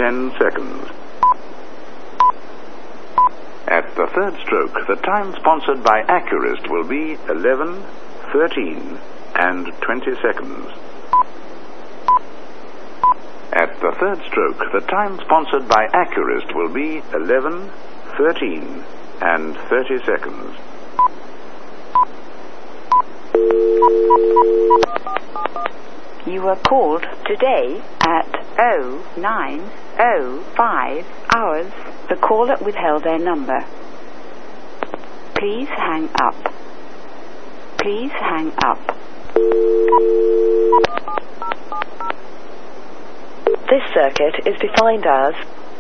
10 seconds. At the third stroke, the time sponsored by Accurist will be 11, 13, and 20 seconds. At the third stroke, the time sponsored by Accurist will be 11, 13, and 30 seconds. You were called today at 09:05 hours. The caller withheld their number. Please hang up. Please hang up. This circuit is defined as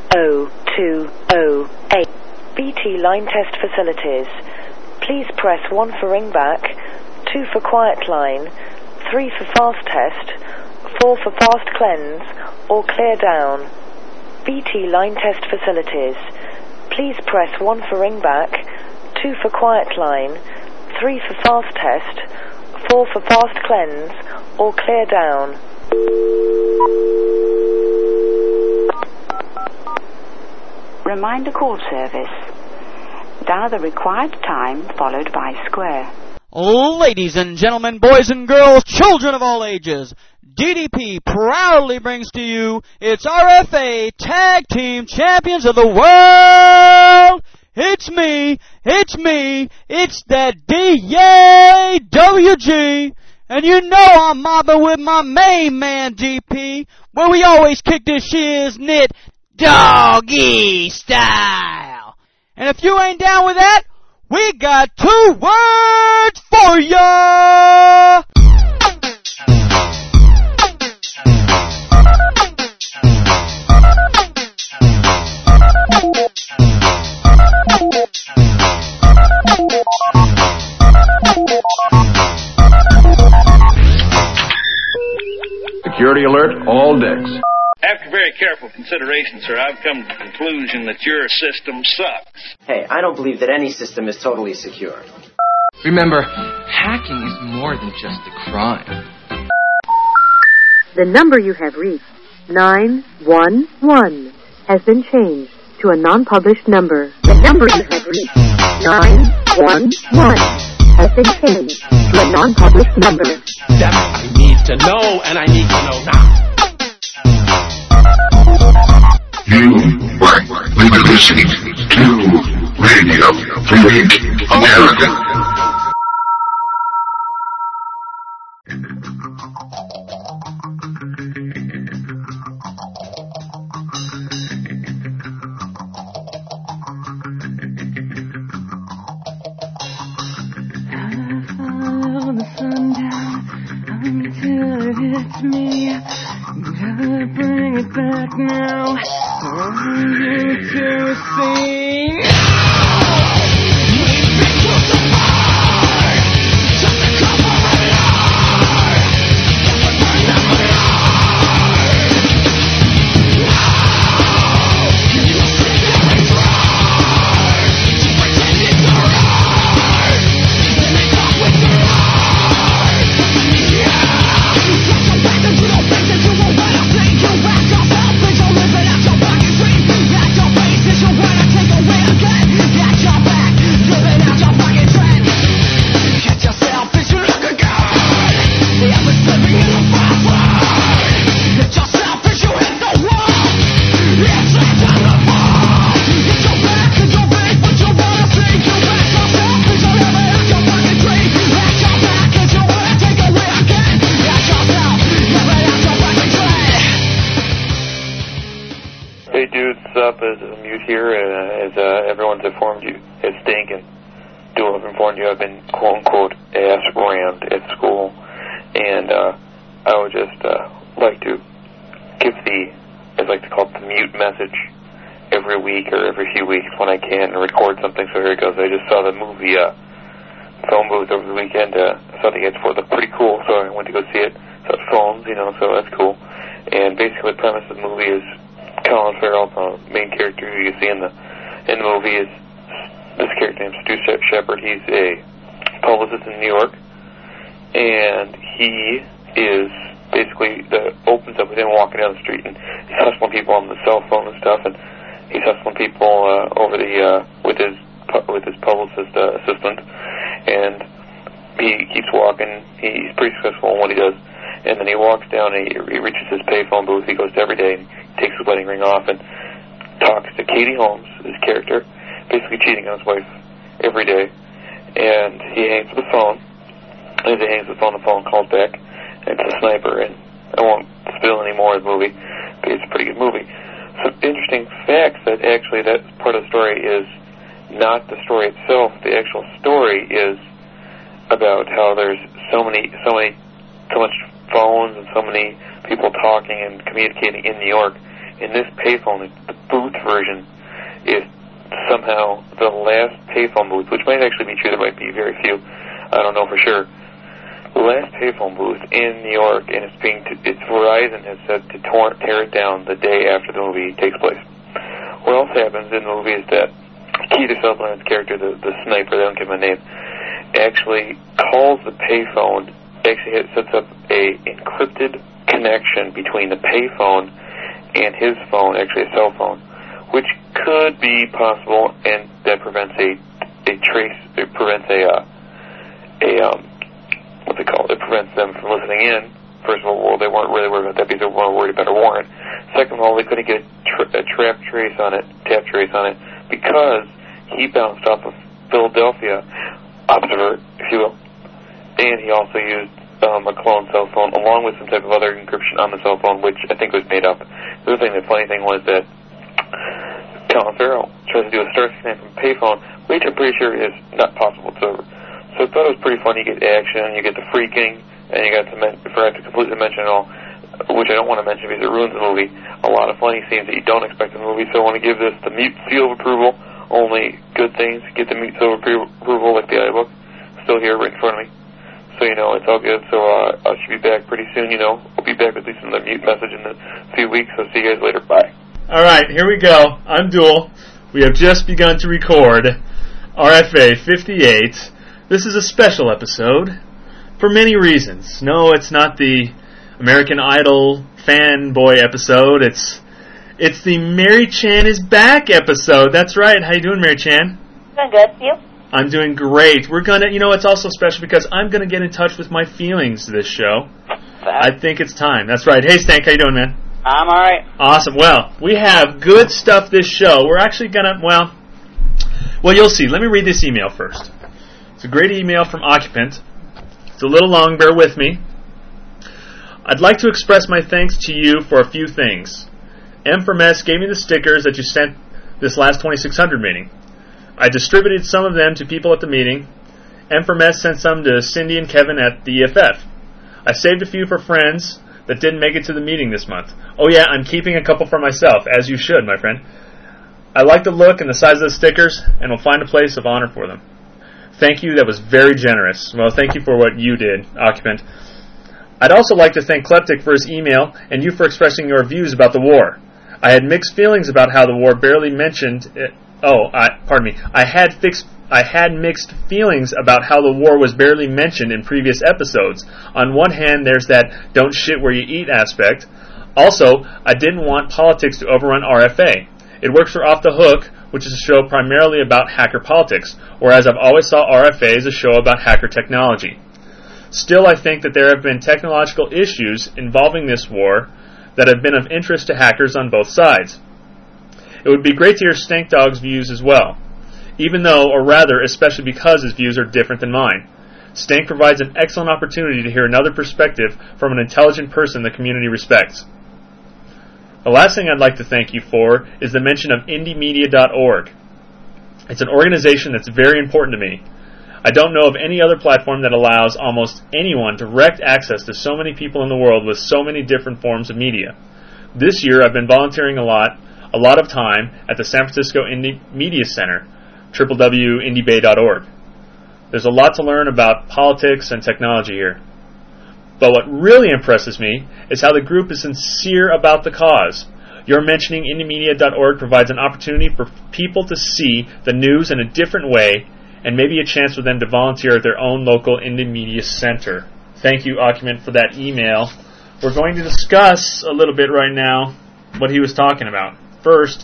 0208. BT line test facilities. Please press 1 for ringback, 2 for quiet line, 3 for fast test, 4 for fast cleanse, or clear down. BT line test facilities. Please press 1 for ringback, 2 for quiet line, 3 for fast test, 4 for fast cleanse, or clear down. Reminder call service. Dial the required time followed by square. Ladies and gentlemen, boys and girls, children of all ages, DDP proudly brings to you its RFA Tag Team Champions of the World. It's me, it's that DAWG. And you know I'm mobbing with my main man, DP, where we always kick this shiznit doggy style. And if you ain't down with that, we got 2 words for ya! Security alert, all decks. After very careful consideration, sir, I've come to the conclusion that your system sucks. Hey, I don't believe that any system is totally secure. Remember, hacking is more than just a crime. The number you have reached, 911, has been changed to a non-published number. The number you have reached, 911, has been changed to a non-published number. That I need to know, and I need to know now. You are listening to Radio Free America. Follow the sun down until it hits me. Gotta bring it back now. I want you to see. We've been crucified just to cover a lie. Just to burn them alive. Can you see that we try to pretend it's alright? Let me talk with your eyes. Yeah. Touch your back and you don't think that you won't let us take you back yourself. Please don't live it at your back and street. At your face is your word, I take away again. At your back, living out your fucking trend. Catch yourself as you look again. The epic living in the fast lane. Hit yourself as you hit the wall. It's that time to fall. Hit your back and your face, what you wanna see. You back yourself as you live it out your fucking dream. At your back is your word, I take away again. At yourself, living out your fucking trend. Hey dudes, what's up? As Mute here, as everyone's informed you, it's Stinkin'. I've informed you I've been quote-unquote ass-rammed at school, and I would just like to give I'd like to call it the mute message every week or every few weeks when I can and record something, so here it goes. I just saw the movie Phone Booth over the weekend. I saw the ads for it. Looked pretty cool, so I went to go see it. So it's phones, so that's cool. And basically the premise of the movie is Colin Farrell, the main character who you see in the movie, is this character named Stu Shepard. He's a publicist in New York, and he is basically opens up with him walking down the street, and he's hustling people on the cell phone and stuff, and he's hustling people over the with his publicist assistant, and he keeps walking. He's pretty successful in what he does, and then he walks down and he reaches his payphone booth. He goes to every day and takes his wedding ring off and talks to Katie Holmes, his character, basically cheating on his wife every day, and he hangs the phone. As he hangs the phone calls back, and it's a sniper, and I won't spill any more of the movie, but it's a pretty good movie. Some interesting facts that actually that part of the story is not the story itself. The actual story is about how there's so much phones and so many people talking and communicating in New York. In this payphone, the booth version is somehow the last payphone booth, which might actually be true. There might be very few. I don't know for sure. The last payphone booth in New York, and it's Verizon has said to tear it down the day after the movie takes place. What else happens in the movie is that Kiefer Sutherland's character, the sniper, they don't give him a name, actually calls the payphone, actually sets up a encrypted connection between the payphone and his phone, actually a cell phone, which could be possible, and that prevents it prevents them from listening in. First of all, they weren't really worried about that because they weren't worried about a warrant. Second of all, they couldn't get a tap trace on it because he bounced off of Philadelphia Observer, if you will, and he also used a clone cell phone along with some type of other encryption on the cell phone, which I think was made up. The funny thing was that Colin Farrell tries to do a star scan from a payphone, which I'm pretty sure is not possible whatsoever. So I thought it was pretty fun. You get action, you get the freaking, and you got forgot to completely mention it all, which I don't want to mention because it ruins the movie. A lot of funny scenes that you don't expect in the movie. So I want to give this the mute seal of approval. Only good things get the mute seal of approval, like the iBook. Still here right in front of me. So, it's all good. So I should be back pretty soon, I'll be back with at least another mute message in a few weeks. So see you guys later. Bye. All right, here we go. I'm Duel. We have just begun to record RFA 58. This is a special episode for many reasons. No, it's not the American Idol fanboy episode. It's the Mary Chan is back episode. That's right. How you doing, Mary Chan? Doing good. You? I'm doing great. We're gonna, it's also special because I'm gonna get in touch with my feelings this show. I think it's time. That's right. Hey, Stank, how you doing, man? I'm all right. Awesome. Well, we have good stuff this show. We're actually gonna, well, you'll see. Let me read this email first. It's a great email from Occupant. It's a little long, bear with me. I'd like to express my thanks to you for a few things. M for Mess gave me the stickers that you sent this last 2600 meeting. I distributed some of them to people at the meeting. M for Mess sent some to Cindy and Kevin at the EFF. I saved a few for friends that didn't make it to the meeting this month. Oh yeah, I'm keeping a couple for myself, as you should, my friend. I like the look and the size of the stickers, and will find a place of honor for them. Thank you, that was very generous. Well, thank you for what you did, Occupant. I'd also like to thank Kleptic for his email, and you for expressing your views about the war. I had mixed feelings about how the war barely mentioned... I had mixed feelings about how the war was barely mentioned in previous episodes. On one hand, there's that don't shit where you eat aspect. Also, I didn't want politics to overrun RFA. It works for Off the Hook, which is a show primarily about hacker politics, whereas I've always saw RFA as a show about hacker technology. Still, I think that there have been technological issues involving this war that have been of interest to hackers on both sides. It would be great to hear Stank Dog's views as well, even though, or rather, especially because his views are different than mine. Stank provides an excellent opportunity to hear another perspective from an intelligent person the community respects. The last thing I'd like to thank you for is the mention of indiemedia.org. It's an organization that's very important to me. I don't know of any other platform that allows almost anyone direct access to so many people in the world with so many different forms of media. This year I've been volunteering a lot of time at the San Francisco Indie Media Center, www.indiebay.org. There's a lot to learn about politics and technology here. But what really impresses me is how the group is sincere about the cause. Your mentioning indiemedia.org provides an opportunity for people to see the news in a different way and maybe a chance for them to volunteer at their own local indie media center. Thank you, Occupant, for that email. we're going to discuss a little bit right now what he was talking about. First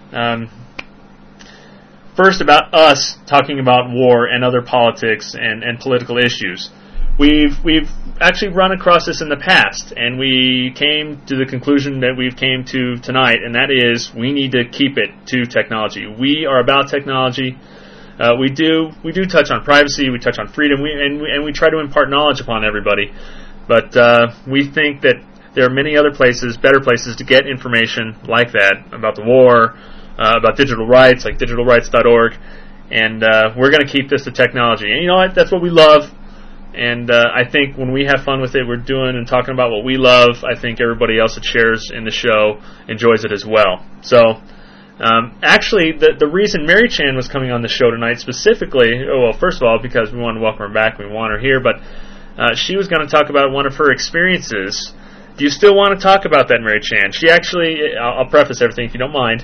about us talking about war and other politics and political issues. We've actually run across this in the past, and we came to the conclusion that we've came to tonight, and that is we need to keep it to technology. We are about technology. We do touch on privacy, we touch on freedom, and we try to impart knowledge upon everybody. But we think that there are many other places, better places to get information like that about the war, about digital rights, like digitalrights.org, and we're going to keep this to technology. And you know what? That's what we love. And I think when we have fun with it, we're doing and talking about what we love. I think everybody else that shares in the show enjoys it as well. So, actually, the reason Mary Chan was coming on the show tonight specifically, well, first of all, because we want to welcome her back, we want her here, but she was going to talk about one of her experiences. Do you still want to talk about that, Mary Chan? She actually, I'll preface everything if you don't mind,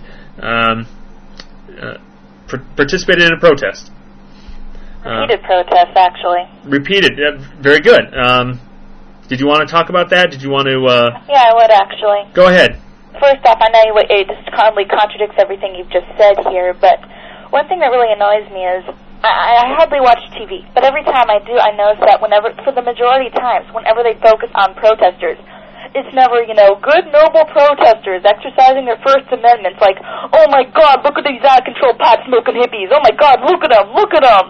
participated in a protest. Repeated protests, actually. Repeated. Very good. Did you want to talk about that? Did you want to... Yeah, I would, actually. Go ahead. First off, I know it just kindly contradicts everything you've just said here, but one thing that really annoys me is I hardly watch TV, but every time I do, I notice that for the majority of times, whenever they focus on protesters, it's never, good, noble protesters exercising their First Amendment. It's like, oh my God, look at these out-of-control pot-smoking hippies. Oh my God, look at them.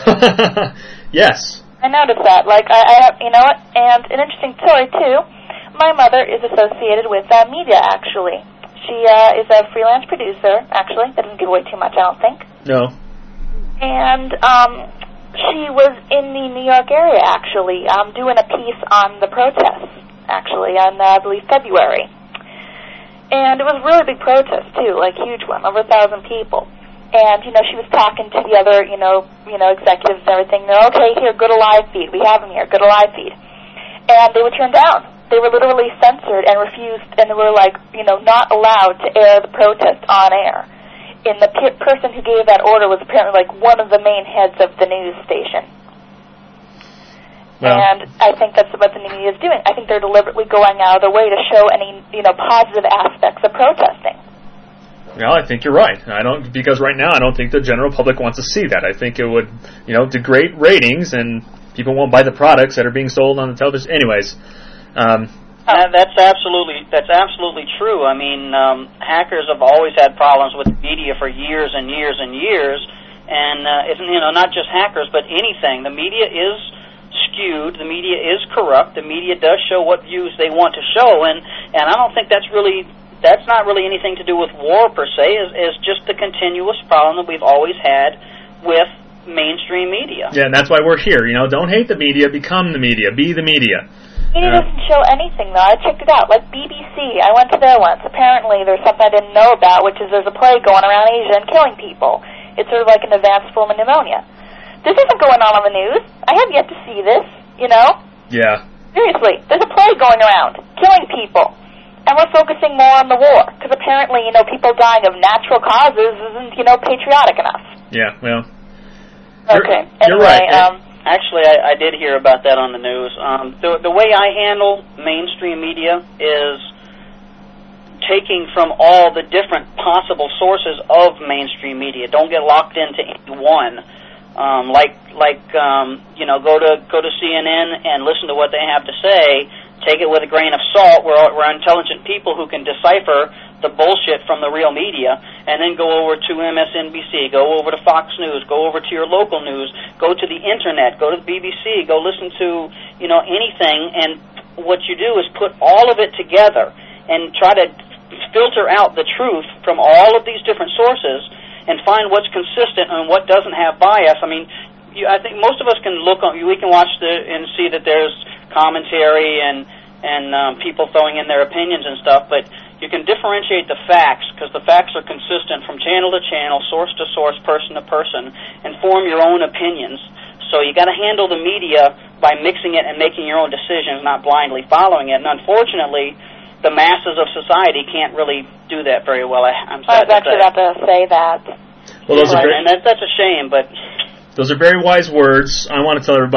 Yes. I noticed that. I you know what? And an interesting story, too. My mother is associated with media, actually. She is a freelance producer, actually. That doesn't give away too much, I don't think. No. And she was in the New York area, actually, doing a piece on the protests, actually, on, I believe, February. And it was a really big protest, too, huge one, over 1,000 people. And, she was talking to the other, executives and everything. They're, okay, here, go to live feed. We have them here. Go to live feed. And they were turned down. They were literally censored and refused, and they were, not allowed to air the protest on air. And the person who gave that order was apparently, one of the main heads of the news station. Well, and I think that's what the media is doing. I think they're deliberately going out of their way to show any, positive aspects of protesting. Well, I think you're right. Because right now I don't think the general public wants to see that. I think it would, degrade ratings, and people won't buy the products that are being sold on the television. Anyways, that's absolutely true. I mean, hackers have always had problems with media for years and years and years, and it's not just hackers, but anything. The media is skewed. The media is corrupt. The media does show what views they want to show, and I don't think that's not really anything to do with war per se, is just the continuous problem that we've always had with mainstream media. Yeah, and that's why we're here. Don't hate the media, become the media, be the media. Media doesn't show anything, though. I checked it out. BBC, I went to there once. Apparently there's something I didn't know about, which is there's a plague going around Asia and killing people. It's sort of like an advanced form of pneumonia. This isn't going on the news. I have yet to see this, Yeah. Seriously, there's a plague going around, killing people. And we're focusing more on the war, because apparently, people dying of natural causes isn't, patriotic enough. Yeah, well. Okay. You're right. Actually, I did hear about that on the news. The way I handle mainstream media is taking from all the different possible sources of mainstream media. Don't get locked into any one. Go to CNN and listen to what they have to say. Take it with a grain of salt. We're intelligent people who can decipher the bullshit from the real media, and then go over to MSNBC, go over to Fox News, go over to your local news, go to the internet, go to the BBC, go listen to, anything, and what you do is put all of it together and try to filter out the truth from all of these different sources and find what's consistent and what doesn't have bias. I mean, I think most of us can we can watch and see that there's commentary and people throwing in their opinions and stuff, but you can differentiate the facts, because the facts are consistent from channel to channel, source to source, person to person, and form your own opinions. So you got to handle the media by mixing it and making your own decisions, not blindly following it. And unfortunately, the masses of society can't really do that very well. I'm sad I was actually about to say that. Well, and that's a shame, but those are very wise words. I want to tell everybody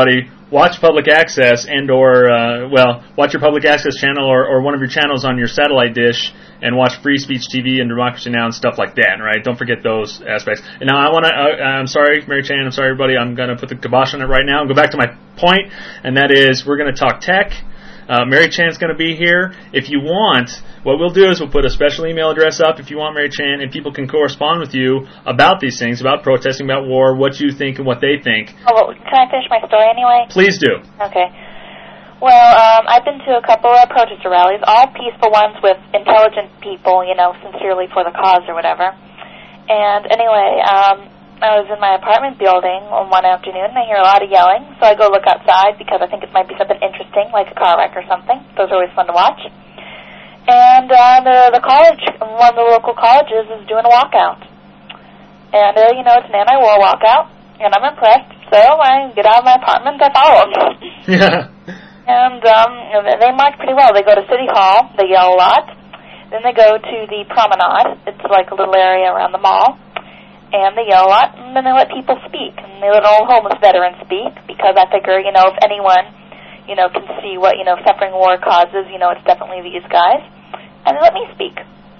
watch public access and watch your public access channel or one of your channels on your satellite dish and watch Free Speech TV and Democracy Now! And stuff like that, right? Don't forget those aspects. And now I'm sorry, Mary Chan, I'm sorry, everybody, I'm going to put the kibosh on it right now and go back to my point, and that is we're going to talk tech. Mary Chan's going to be here. If you want, what we'll do is we'll put a special email address up if you want, Mary Chan, and people can correspond with you about these things, about protesting, about war, what you think and what they think. Oh, well, can I finish my story anyway? Please do. Okay. Well, I've been to a couple of protester rallies, all peaceful ones with intelligent people, sincerely for the cause or whatever. And anyway, I was in my apartment building one afternoon, and I hear a lot of yelling, so I go look outside because I think it might be something interesting, like a car wreck or something. Those are always fun to watch. And the college, one of the local colleges, is doing a walkout. And, it's an anti-war walkout, and I'm impressed, so I get out of my apartment and I follow them. Yeah. And they march pretty well. They go to City Hall, they yell a lot. Then they go to the promenade. It's like a little area around the mall. And they yell a lot, and then they let people speak. And they let old homeless veterans speak, because I figure, if anyone, can see what, suffering war causes, it's definitely these guys. And they let me speak.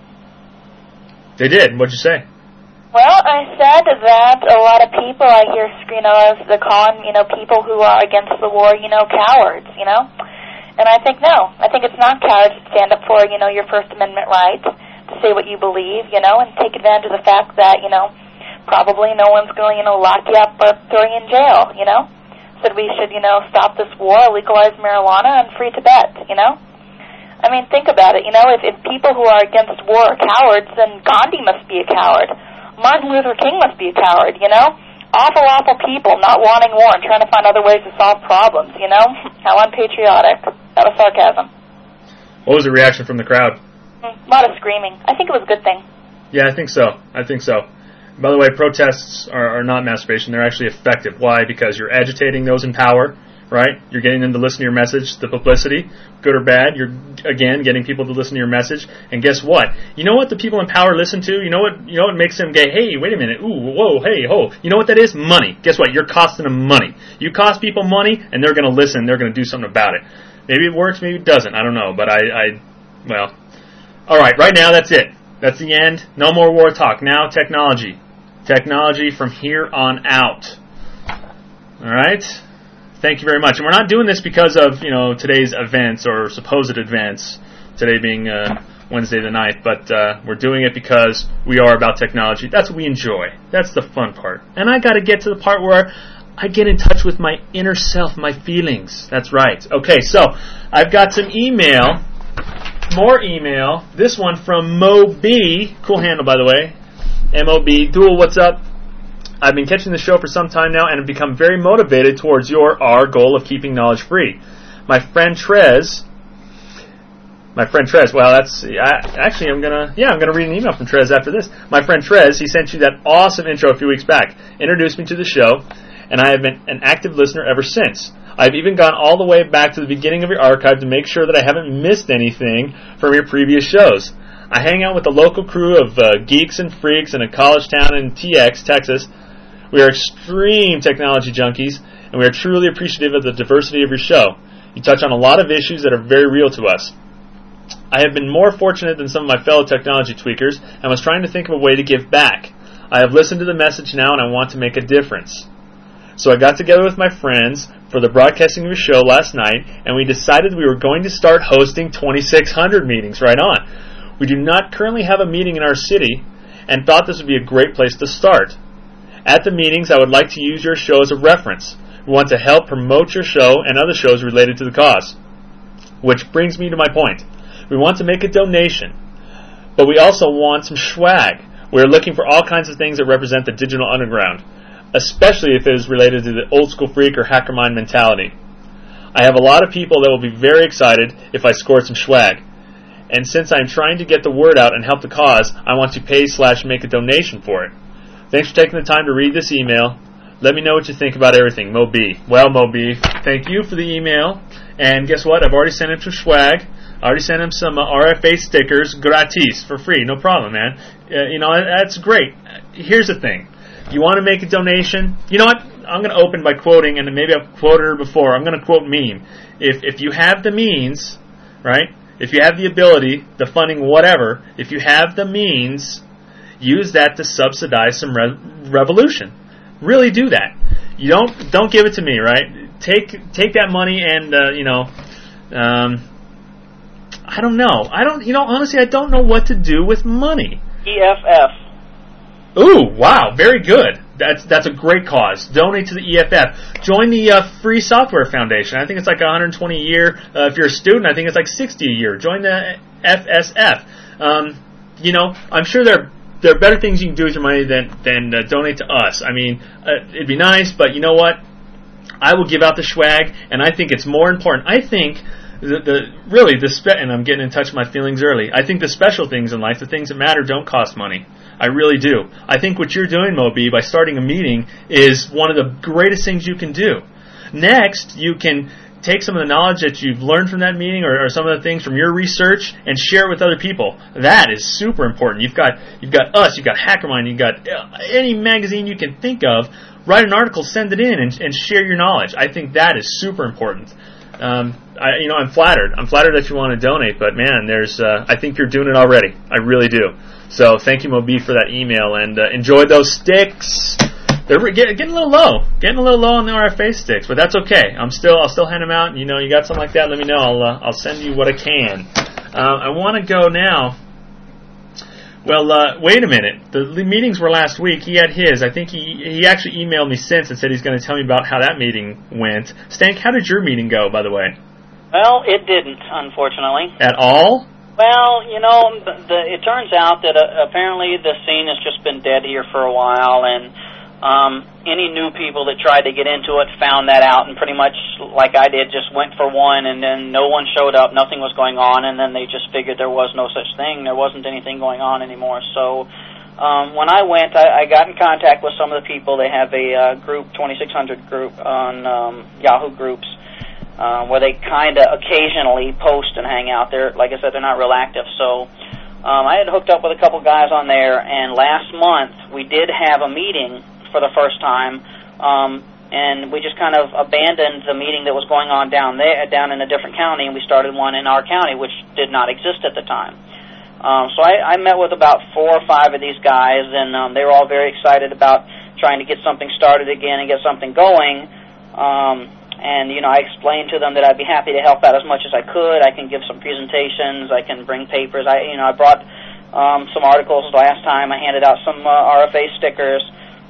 They did. What'd you say? Well, I said that a lot of people I hear, they're calling, people who are against the war, cowards, And I think, no. I think it's not cowards to stand up for, your First Amendment rights, to say what you believe, and take advantage of the fact that, probably no one's going to, lock you up or throw you in jail, Said we should, stop this war, legalize marijuana, and free Tibet, I mean, think about it, if people who are against war are cowards, then Gandhi must be a coward. Martin Luther King must be a coward, Awful, awful people not wanting war and trying to find other ways to solve problems, How unpatriotic. That was sarcasm. What was the reaction from the crowd? A lot of screaming. I think it was a good thing. Yeah, I think so. By the way, protests are not masturbation. They're actually effective. Why? Because you're agitating those in power, right? You're getting them to listen to your message, the publicity, good or bad. You're, again, getting people to listen to your message. And guess what? You know what the people in power listen to? You know what makes them go, hey, wait a minute, ooh, whoa, hey, ho. You know what that is? Money. Guess what? You're costing them money. You cost people money, and they're going to listen. They're going to do something about it. Maybe it works, maybe it doesn't. I don't know. But well, all right, right now, that's it. That's the end. No more war talk. Now, technology. Technology from here on out. All right? Thank you very much. And we're not doing this because of, today's events or supposed events, today being Wednesday the 9th, but we're doing it because we are about technology. That's what we enjoy. That's the fun part. And I got to get to the part where I get in touch with my inner self, my feelings. That's right. Okay, so I've got some email, more email. This one from Mo B. Cool handle, by the way. M-O-B. Dual, what's up? I've been catching the show for some time now and have become very motivated towards our goal of keeping knowledge free. My friend Trez, well, that's, actually, I'm gonna read an email from Trez after this. My friend Trez, he sent you that awesome intro a few weeks back, introduced me to the show, and I have been an active listener ever since. I've even gone all the way back to the beginning of your archive to make sure that I haven't missed anything from your previous shows. I hang out with a local crew of geeks and freaks in a college town in TX, Texas. We are extreme technology junkies, and we are truly appreciative of the diversity of your show. You touch on a lot of issues that are very real to us. I have been more fortunate than some of my fellow technology tweakers, and was trying to think of a way to give back. I have listened to the message now, and I want to make a difference. So I got together with my friends for the broadcasting of your show last night, and we decided we were going to start hosting 2600 meetings. Right on. We do not currently have a meeting in our city, and thought this would be a great place to start. At the meetings, I would like to use your show as a reference. We want to help promote your show and other shows related to the cause. Which brings me to my point. We want to make a donation, but we also want some swag. We are looking for all kinds of things that represent the digital underground, especially if it is related to the old school freak or hacker mind mentality. I have a lot of people that will be very excited if I score some swag. And since I'm trying to get the word out and help the cause, I want to pay/make a donation for it. Thanks for taking the time to read this email. Let me know what you think about everything, Mo B. Well, Mo B, thank you for the email. And guess what? I've already sent him some swag. I already sent him some RFA stickers, gratis, for free. No problem, man. That's great. Here's the thing. You want to make a donation? You know what? going to open by quoting, and maybe I've quoted her before. I'm going to quote Meme. If you have the means, right? If you have the ability, the funding, whatever, if you have the means, use that to subsidize some revolution. Really do that. You don't give it to me, right? Take that money and I don't know. Honestly, I don't know what to do with money. EFF. Ooh, wow, very good. That's a great cause. Donate to the EFF. Join the Free Software Foundation. I think it's like $120 a year. If you're a student, I think it's like $60 a year. Join the FSF. I'm sure there are better things you can do with your money than donate to us. I mean, it'd be nice, but you know what? I will give out the swag, and I think it's more important. I think and I'm getting in touch with my feelings early. I think the special things in life, the things that matter, don't cost money. I really do. I think what you're doing, Moby, by starting a meeting is one of the greatest things you can do. Next, you can take some of the knowledge that you've learned from that meeting or some of the things from your research and share it with other people. That is super important. You've got us, you've got HackerMind, you've got any magazine you can think of. Write an article, send it in, and share your knowledge. I think that is super important. I'm flattered. I'm flattered that you want to donate, but man, I think you're doing it already. I really do. So thank you, Moby, for that email, and enjoy those sticks. They're getting a little low on the RFA sticks, but that's okay. I'll still hand them out. And, you got something like that, let me know. I'll send you what I can. I want to go now. Well, wait a minute. The meetings were last week. He had his. I think he actually emailed me since and said he's going to tell me about how that meeting went. Stank, how did your meeting go, by the way? Well, it didn't, unfortunately. At all? Well, it turns out that apparently the scene has just been dead here for a while, and any new people that tried to get into it found that out, and pretty much like I did, just went for one, and then no one showed up, nothing was going on, and then they just figured there was no such thing, there wasn't anything going on anymore. So when I went, I got in contact with some of the people. They have a group, 2600 group on Yahoo Groups, where they kind of occasionally post and hang out there. Like I said, they're not real active, so I had hooked up with a couple guys on there, and last month we did have a meeting for the first time, and we just kind of abandoned the meeting that was going on down in a different county, and we started one in our county, which did not exist at the time. So I met with about 4 or 5 of these guys, and they were all very excited about trying to get something started again and get something going. And I explained to them that I'd be happy to help out as much as I could. I can give some presentations. I can bring papers. I brought some articles last time. I handed out some RFA stickers.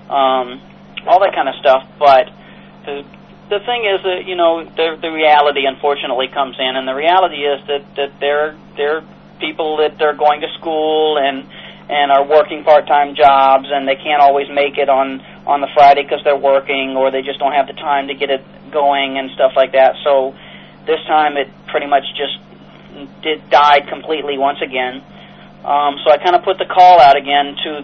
All that kind of stuff, but the thing is that the reality unfortunately comes in, and the reality is that there are people that are going to school and are working part-time jobs, and they can't always make it on the Friday because they're working, or they just don't have the time to get it going and stuff like that. So this time it pretty much just died completely once again. So I kind of put the call out again to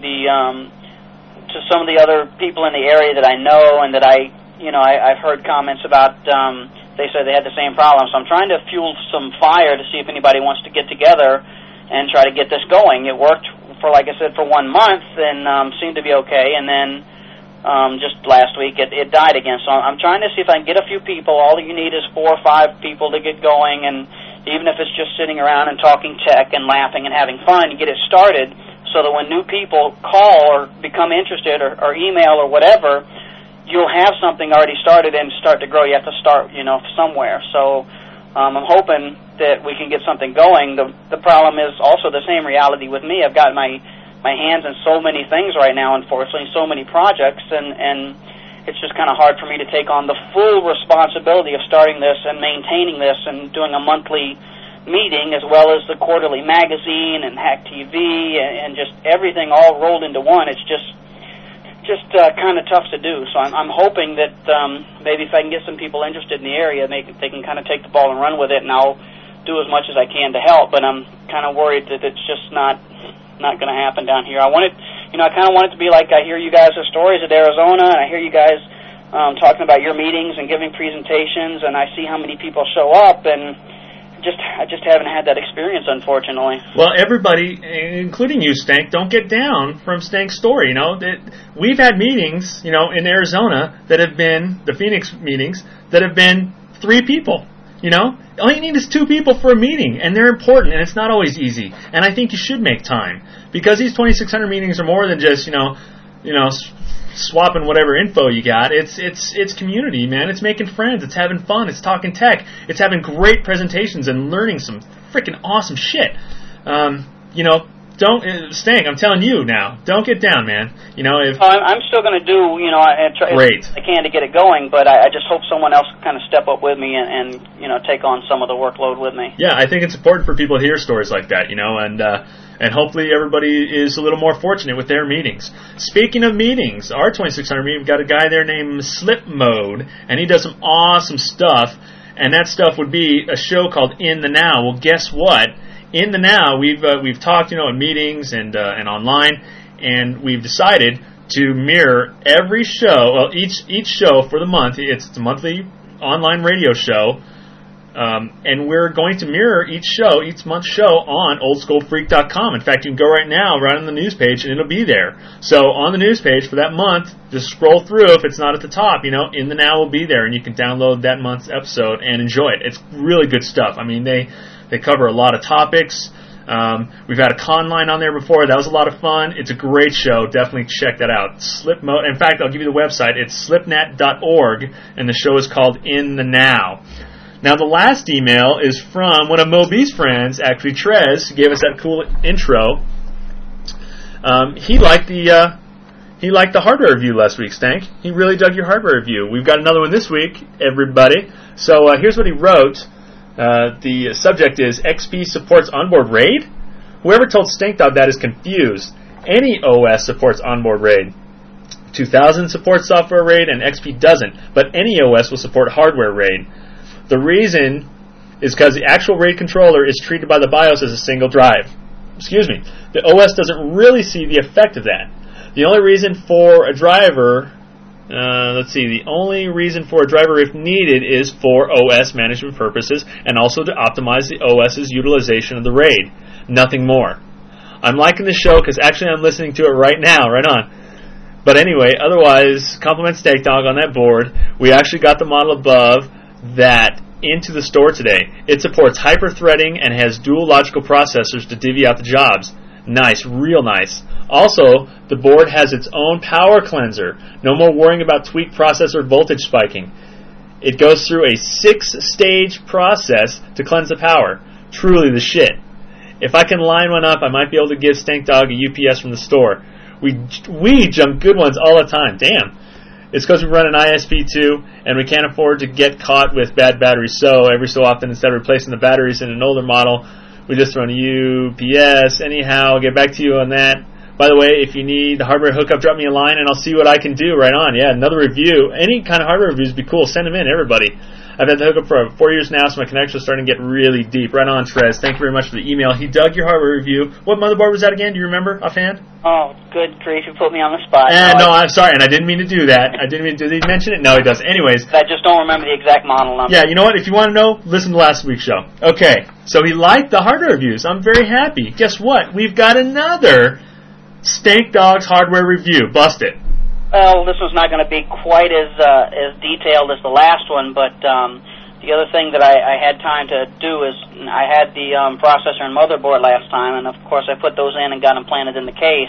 to some of the other people in the area that I know and that I've heard comments about. They said they had the same problem. So I'm trying to fuel some fire to see if anybody wants to get together and try to get this going. It worked for, like I said, for 1 month and seemed to be okay. And then just last week it died again. So I'm trying to see if I can get a few people. All you need is 4 or 5 people to get going, and even if it's just sitting around and talking tech and laughing and having fun, you get it started. So that when new people call or become interested or email or whatever, you'll have something already started and start to grow. You have to start, somewhere. So I'm hoping that we can get something going. The problem is also the same reality with me. I've got my hands in so many things right now, unfortunately, so many projects, and it's just kind of hard for me to take on the full responsibility of starting this and maintaining this and doing a monthly meeting as well as the quarterly magazine and Hack TV and just everything all rolled into one. It's just kind of tough to do. So I'm hoping that maybe if I can get some people interested in the area, they can kind of take the ball and run with it, and I'll do as much as I can to help. But I'm kind of worried that it's just not going to happen down here. I kind of want it to be like I hear you guys' stories at Arizona, and I hear you guys talking about your meetings and giving presentations, and I see how many people show up, and I just haven't had that experience, unfortunately. Well, everybody, including you, Stank, don't get down from Stank's story. You know, we've had meetings, you know, in Arizona that have been the Phoenix meetings that have been 3 people. You know, all you need is 2 people for a meeting, and they're important, and it's not always easy. And I think you should make time, because these 2,600 meetings are more than just swapping whatever info you got. It's community, man. It's making friends. It's having fun. It's talking tech. It's having great presentations and learning some freaking awesome shit. Don't Stank. I'm telling you now. Don't get down, man. You know, if I'm still going to do, I try great. I can to get it going, but I just hope someone else can kind of step up with me and take on some of the workload with me. Yeah, I think it's important for people to hear stories like that, and hopefully everybody is a little more fortunate with their meetings. Speaking of meetings, our 2600 meeting, we've got a guy there named Slip Mode, and he does some awesome stuff, and that stuff would be a show called In the Now. Well, guess what? In the Now, we've talked, in meetings and online, and we've decided to mirror every show, well, each show for the month. It's a monthly online radio show, and we're going to mirror each month's show on oldschoolfreak.com. In fact, you can go right now, right on the news page, and it'll be there. So on the news page for that month, just scroll through. If it's not at the top, In the Now will be there, and you can download that month's episode and enjoy it. It's really good stuff. I mean, they cover a lot of topics. We've had a con line on there before. That was a lot of fun. It's a great show. Definitely check that out. Slip Mode. In fact, I'll give you the website. It's slipnet.org, and the show is called In the Now. Now, the last email is from one of Moby's friends, actually Trez, who gave us that cool intro. He liked the hardware review last week, Stank. He really dug your hardware review. We've got another one this week, everybody. So here's what he wrote. The subject is XP supports onboard RAID? Whoever told Stinkdog that is confused. Any OS supports onboard RAID. 2000 supports software RAID and XP doesn't, but any OS will support hardware RAID. The reason is because the actual RAID controller is treated by the BIOS as a single drive. The OS doesn't really see the effect of that. The only reason for a driver... the only reason for a driver, if needed, is for OS management purposes and also to optimize the OS's utilization of the RAID. Nothing more. I'm liking the show because actually I'm listening to it right now, right on. But anyway, otherwise, compliment Steak Dog on that board. We actually got the model above that into the store today. It supports hyper-threading and has dual logical processors to divvy out the jobs. Nice, real nice. Also, the board has its own power cleanser. No more worrying about tweaked processor voltage spiking. It goes through a 6-stage process to cleanse the power. Truly the shit. If I can line one up, I might be able to give Stank Dog a UPS from the store. We junk good ones all the time. Damn. It's because we run an ISP2, and we can't afford to get caught with bad batteries. So every so often, instead of replacing the batteries in an older model, we just run a UPS. Anyhow, I'll get back to you on that. By the way, if you need the hardware hookup, drop me a line, and I'll see what I can do. Right on. Yeah, another review. Any kind of hardware reviews would be cool. Send them in, everybody. I've had the hookup for 4 years now, so my connection is starting to get really deep. Right on, Trez. Thank you very much for the email. He dug your hardware review. What motherboard was that again? Do you remember offhand? Oh, good grief. You put me on the spot. No, I'm sorry, and I didn't mean to do that. Did he mention it? No, he doesn't. Anyways. I just don't remember the exact model number. Yeah, you know what? If you want to know, listen to last week's show. Okay, so he liked the hardware reviews. I'm very happy. Guess what? We've got another Stank Dog's hardware review. Bust it. Well, this one's not going to be quite as detailed as the last one, but the other thing that I had time to do is I had the processor and motherboard last time, and of course I put those in and got them planted in the case.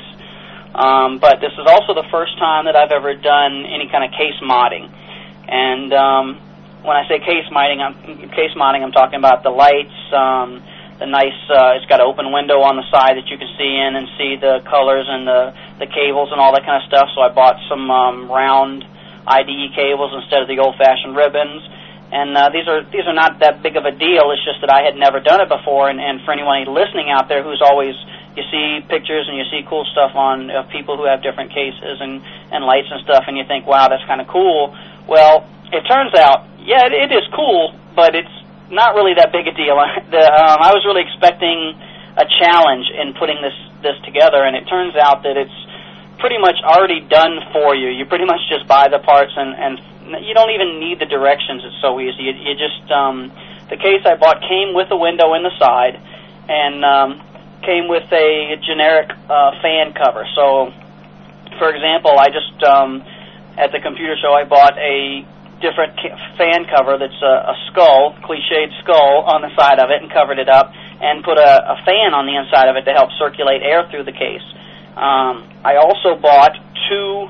But this is also the first time that I've ever done any kind of case modding. And when I say case modding, I'm talking about the lights, the nice, it's got an open window on the side that you can see in and see the colors and the cables and all that kind of stuff. So I bought some round IDE cables instead of the old-fashioned ribbons. And these are not that big of a deal. It's just that I had never done it before. And for anyone listening out there who's always, you see pictures and you see cool stuff on people who have different cases and lights and stuff, and you think, wow, that's kind of cool. Well, it turns out, yeah, it is cool, but it's not really that big a deal. I was really expecting a challenge in putting this together, and it turns out that it's pretty much already done for you. You pretty much just buy the parts and you don't even need the directions. It's so easy. You just The case I bought came with a window in the side, and came with a generic fan cover. So, for example, I just at the computer show I bought a different fan cover that's a skull, cliched skull, on the side of it and covered it up, and put a fan on the inside of it to help circulate air through the case. I also bought two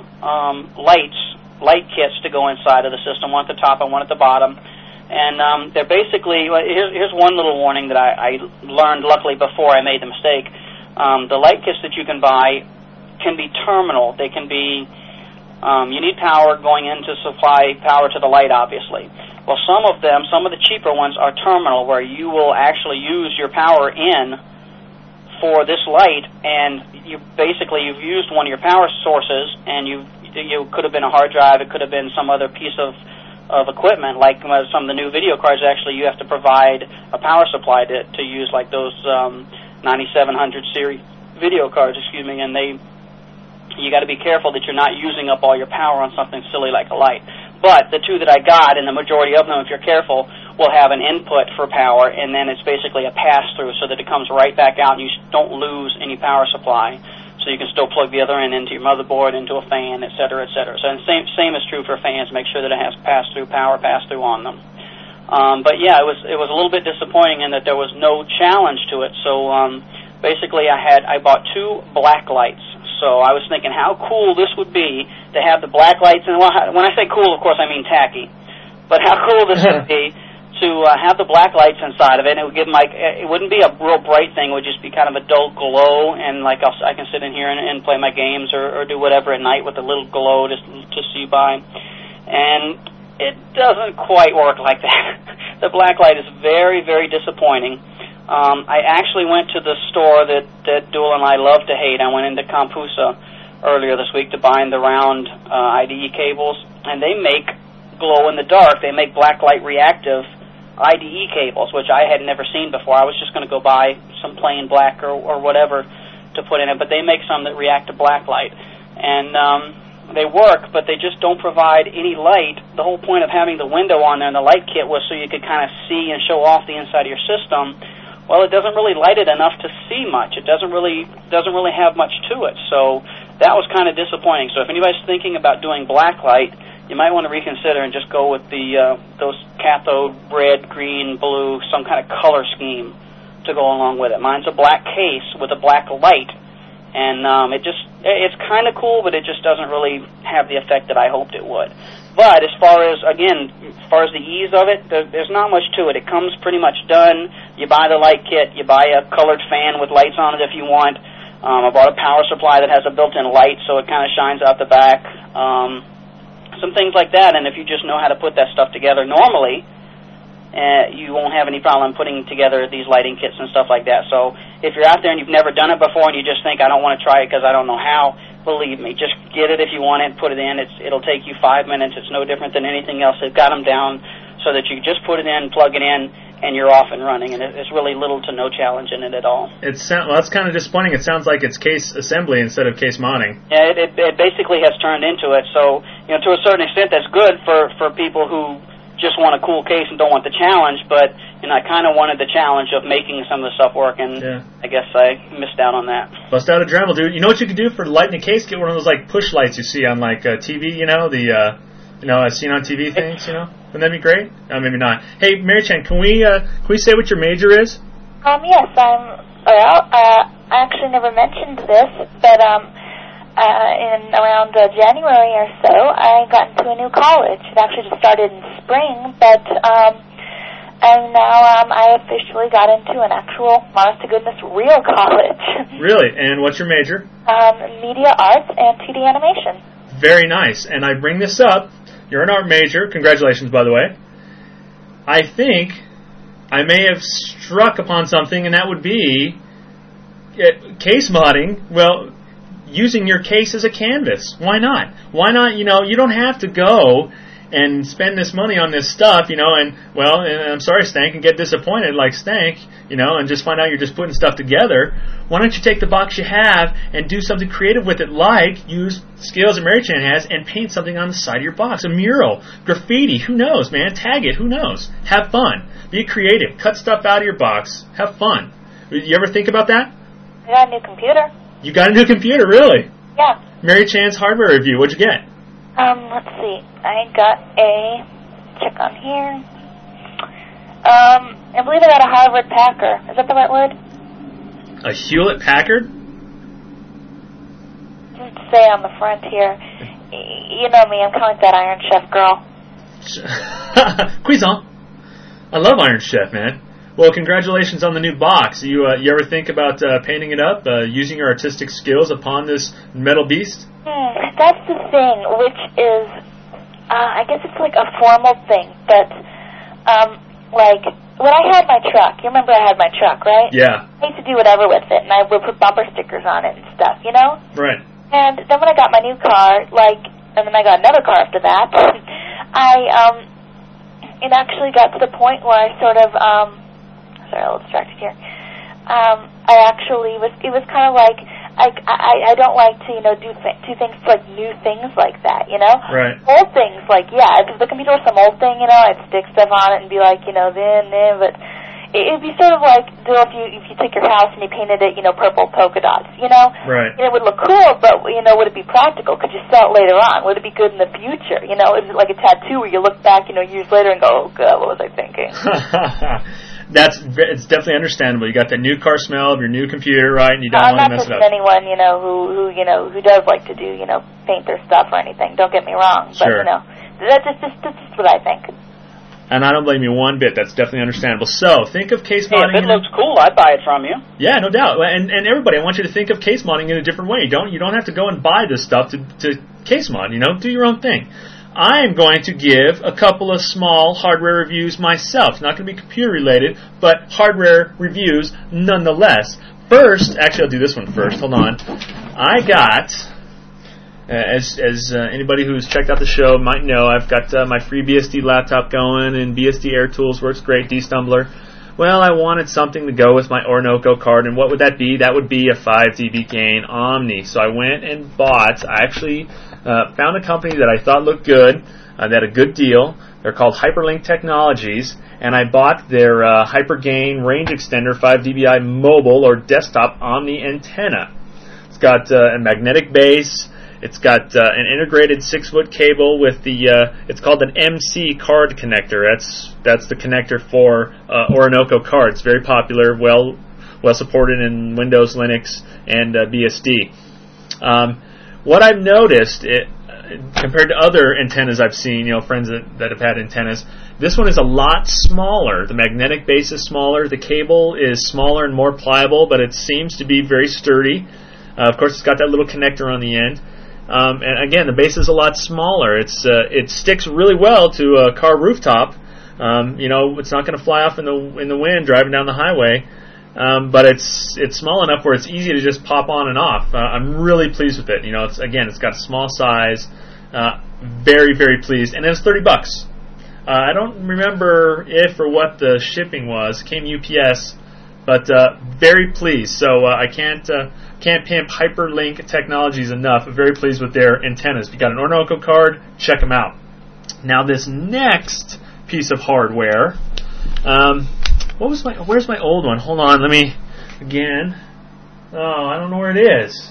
light kits to go inside of the system, one at the top and one at the bottom. And they're basically, here's one little warning that I learned luckily before I made the mistake. The light kits that you can buy can be terminal. They can be, you need power going in to supply power to the light, obviously. Well, some of the cheaper ones are terminal, where you will actually use your power in for this light, and you've used one of your power sources, and you could have been a hard drive, it could have been some other piece of equipment, like some of the new video cards. Actually, you have to provide a power supply to use, like those 9700 series video cards, and you got to be careful that you're not using up all your power on something silly like a light. But the two that I got, and the majority of them, if you're careful, will have an input for power, and then it's basically a pass-through so that it comes right back out and you don't lose any power supply. So you can still plug the other end into your motherboard, into a fan, et cetera, et cetera. So the same is true for fans. Make sure that it has pass-through power pass-through on them. But yeah, it was a little bit disappointing in that there was no challenge to it. So basically, I bought two black lights. So I was thinking how cool this would be to have the black lights. And when I say cool, of course, I mean tacky. But how cool this would be to have the black lights inside of it. And it would give it wouldn't be a real bright thing. It would just be kind of a dull glow. And like I can sit in here and play my games or do whatever at night with a little glow to see by. And it doesn't quite work like that. The black light is very, very disappointing. I actually went to the store that Dual and I love to hate. I went into Compusa earlier this week to buy the round IDE cables, and they make glow in the dark. They make black light reactive IDE cables, which I had never seen before. I was just going to go buy some plain black or whatever to put in it, but they make some that react to black light. And they work, but they just don't provide any light. The whole point of having the window on there and the light kit was so you could kind of see and show off the inside of your system. Well, it doesn't really light it enough to see much. It doesn't really have much to it. So that was kind of disappointing. So if anybody's thinking about doing black light, you might want to reconsider and just go with those cathode red, green, blue, some kind of color scheme to go along with it. Mine's a black case with a black light, and it's kind of cool, but it just doesn't really have the effect that I hoped it would. But as far as the ease of it, there's not much to it. It comes pretty much done. You buy the light kit, you buy a colored fan with lights on it if you want. I bought a power supply that has a built-in light, so it kind of shines out the back. Some things like that, and if you just know how to put that stuff together normally, you won't have any problem putting together these lighting kits and stuff like that. So if you're out there and you've never done it before and you just think, I don't want to try it because I don't know how, believe me, just get it if you want it, put it in. It'll take you 5 minutes. It's no different than anything else. They've got them down so that you just put it in, plug it in, and you're off and running. And it's really little to no challenge in it at all. Well, that's kind of disappointing. It sounds like it's case assembly instead of case modding. Yeah, it basically has turned into it. So, to a certain extent, that's good for people who just want a cool case and don't want the challenge, but I kind of wanted the challenge of making some of the stuff work, and yeah. I guess I missed out on that. Bust out a Dremel, dude. You know what you could do for lighting a case? Get one of those push lights you see on TV. I've seen on TV things. Wouldn't that be great? Maybe not. Hey, Mary Chan, can we say what your major is? Yes, I actually never mentioned this, but in around January or so, I got into a new college. It actually just started in spring, but and now I officially got into an actual, honest to goodness, real college. Really? And what's your major? Media arts and 2D animation. Very nice. And I bring this up. You're an art major. Congratulations, by the way. I think I may have struck upon something, and that would be case modding. Well, using your case as a canvas. Why not? Why not? You don't have to go and spend this money on this stuff, and I'm sorry, Stank, and get disappointed like Stank, and just find out you're just putting stuff together. Why don't you take the box you have and do something creative with it, like use skills that Mary Chan has and paint something on the side of your box, a mural, graffiti, who knows, man, tag it, who knows, have fun, be creative, cut stuff out of your box, have fun. You ever think about that? I got a new computer. You got a new computer, really? Yeah. Mary Chan's hardware review, what'd you get? Let's see. I got check on here. I believe I got a Harvard Packer. Is that the right word? A Hewlett Packard? It doesn't say on the front here. You know me, I'm kind of like that Iron Chef girl. Cuisant. I love Iron Chef, man. Well, congratulations on the new box. You ever think about painting it up, using your artistic skills upon this metal beast? That's the thing, which is, I guess it's like a formal thing, but, like, when I had my truck, you remember I had my truck, right? Yeah. I used to do whatever with it, and I would put bumper stickers on it and stuff, Right. And then when I got my new car, and then I got another car after that, it actually got to the point where I sort of, sorry, a little distracted here. It was kind of like, I don't like to, do things like new things like that, Right. Old things, if the computer was some old thing, I'd stick stuff on it and be like, then, but it'd be sort of like, if you took your house and you painted it, purple polka dots, Right. And it would look cool, but, would it be practical? Could you sell it later on? Would it be good in the future? Is it like a tattoo where you look back, years later and go, oh, God, what was I thinking? It's definitely understandable. You got that new car smell of your new computer, right? And you don't want to mess it up. I'm not anyone, who does like to do, paint their stuff or anything. Don't get me wrong, but sure. That's just what I think. And I don't blame you one bit. That's definitely understandable. So think of case modding. If it looks cool, I'd buy it from you. Yeah, no doubt. And everybody, I want you to think of case modding in a different way. You don't have to go and buy this stuff to case mod. Do your own thing. I'm going to give a couple of small hardware reviews myself. It's not going to be computer related, but hardware reviews nonetheless. First, actually I'll do this one first. Hold on. I got, as anybody who's checked out the show might know, I've got my free BSD laptop going, and BSD Air Tools works great, DStumbler. Well, I wanted something to go with my Orinoco card, and what would that be? That would be a 5 dB gain Omni. So I went and found a company that I thought looked good, that had a good deal. They're called Hyperlink Technologies, and I bought their HyperGain range extender 5 dBi mobile or desktop Omni antenna. It's got a magnetic base. It's got an integrated 6-foot cable with it's called an MC card connector. That's the connector for Orinoco cards. Very popular, well supported in Windows, Linux, and BSD. What I've noticed, compared to other antennas I've seen, friends that have had antennas, this one is a lot smaller. The magnetic base is smaller. The cable is smaller and more pliable, but it seems to be very sturdy. Of course, it's got that little connector on the end. And again, the base is a lot smaller. It sticks really well to a car rooftop. It's not going to fly off in the wind driving down the highway. But it's small enough where it's easy to just pop on and off. I'm really pleased with it. It's got a small size. Very, very pleased. And it was $30. I don't remember if or what the shipping was. It came UPS, but very pleased. So I can't pimp Hyperlink Technologies enough. I'm very pleased with their antennas. If you got an Orinoco card, check them out. Now this next piece of hardware. Where's my old one? Hold on, let me, again. Oh, I don't know where it is.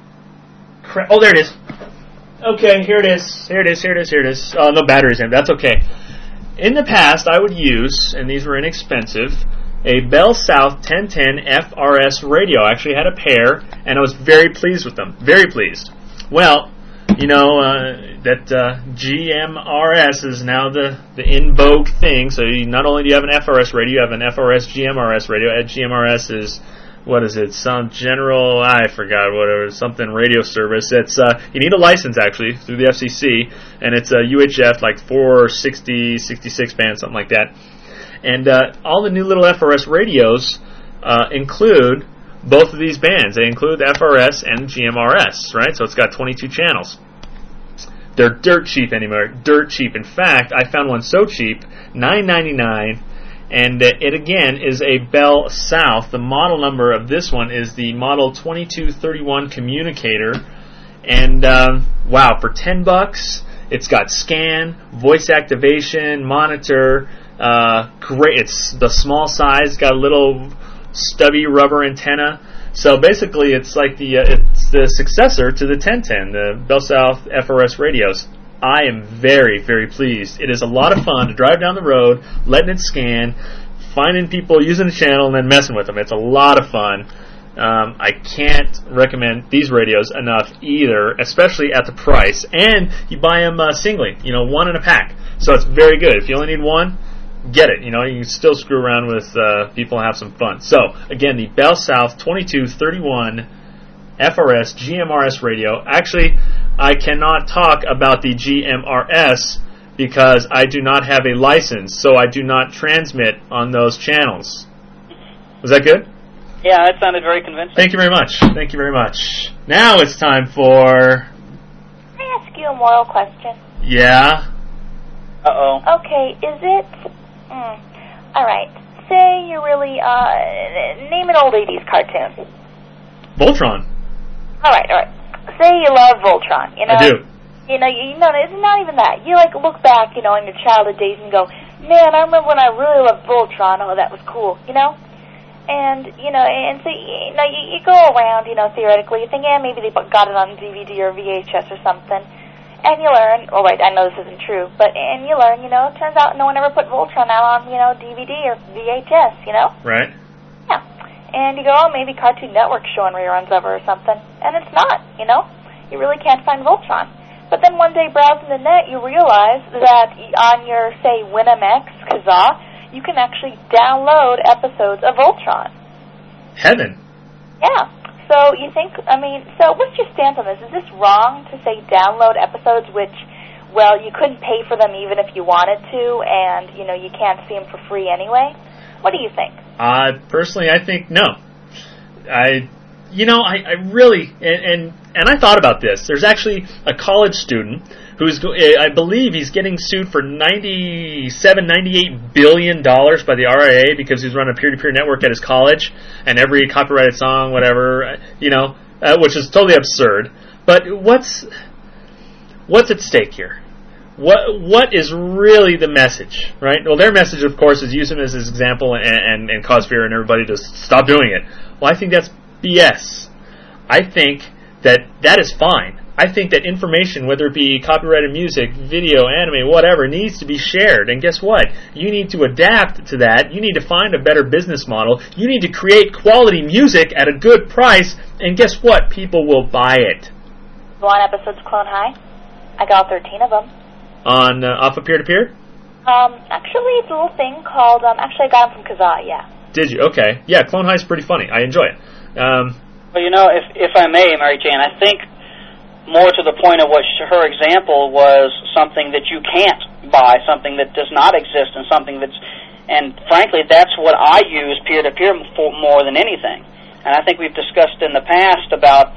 Oh, there it is. Okay, here it is. Oh, no batteries in it. That's okay. In the past, I would use, and these were inexpensive, a Bell South 1010 FRS radio. I actually had a pair, and I was very pleased with them. Very pleased. Well, that GMRS is now the in vogue thing. So not only do you have an FRS radio, you have an FRS GMRS radio. At GMRS is, what is it? Some general, I forgot whatever, something radio service. It's you need a license actually through the FCC, and it's a UHF like 460, 66 band, something like that. And all the new little FRS radios include both of these bands. They include the FRS and GMRS, right? So it's got 22 channels. They're dirt cheap anymore. Dirt cheap. In fact, I found one so cheap, $9.99, and it again is a Bell South. The model number of this one is the Model 2231 Communicator, and wow, for $10, it's got scan, voice activation, monitor. Great. It's the small size. Got a little stubby rubber antenna. So basically, it's like it's the successor to the 1010, the Bell South FRS radios. I am very, very pleased. It is a lot of fun to drive down the road, letting it scan, finding people using the channel, and then messing with them. It's a lot of fun. I can't recommend these radios enough either, especially at the price. And you buy them singly, one in a pack. So it's very good. If you only need one, get it. You can still screw around with people and have some fun. So, again, the Bell South 2231 FRS GMRS radio. Actually, I cannot talk about the GMRS because I do not have a license, so I do not transmit on those channels. Was that good? Yeah, that sounded very convincing. Thank you very much. Thank you very much. Now it's time for... Can I ask you a moral question? Yeah? Uh-oh. Okay, is it... all right. Say you're really... name an old 80s cartoon. Voltron. All right. Say you love Voltron, I do. It's not even that. You, look back, in your childhood days and go, man, I remember when I really loved Voltron. Oh, that was cool, And, and so, you go around, theoretically, you think, maybe they got it on DVD or VHS or something. And you learn, right, I know this isn't true, and you learn, it turns out no one ever put Voltron out on, DVD or VHS, Right. Yeah. And you go, maybe Cartoon Network's showing reruns of it or something. And it's not, You really can't find Voltron. But then one day browsing the net, you realize that on your, say, Winamx, Kazaa, you can actually download episodes of Voltron. Heaven. Yeah. So you think, so what's your stance on this? Is this wrong to say download episodes which, well, you couldn't pay for them even if you wanted to, and, you can't see them for free anyway? What do you think? Personally, I think no. I really, and I thought about this. There's actually a college student who's, I believe he's getting sued for $98 billion by the RIA because he's running a peer-to-peer network at his college, and every copyrighted song, whatever, which is totally absurd. But what's at stake here? What is really the message, right? Well, their message, of course, is use him as an example and cause fear and everybody to stop doing it. Well, I think that's BS. I think that is fine. I think that information, whether it be copyrighted music, video, anime, whatever, needs to be shared. And guess what? You need to adapt to that. You need to find a better business model. You need to create quality music at a good price. And guess what? People will buy it. You want episodes of Clone High? I got 13 of them. On off of peer-to-peer? Actually, it's a little thing called... actually, I got them from Kazaa, yeah. Did you? Okay. Yeah, Clone High's pretty funny. I enjoy it. Well, if I may, Mary Jane, I think more to the point of what her example was something that you can't buy, something that does not exist, and something that's... And frankly, that's what I use peer-to-peer for more than anything. And I think we've discussed in the past about...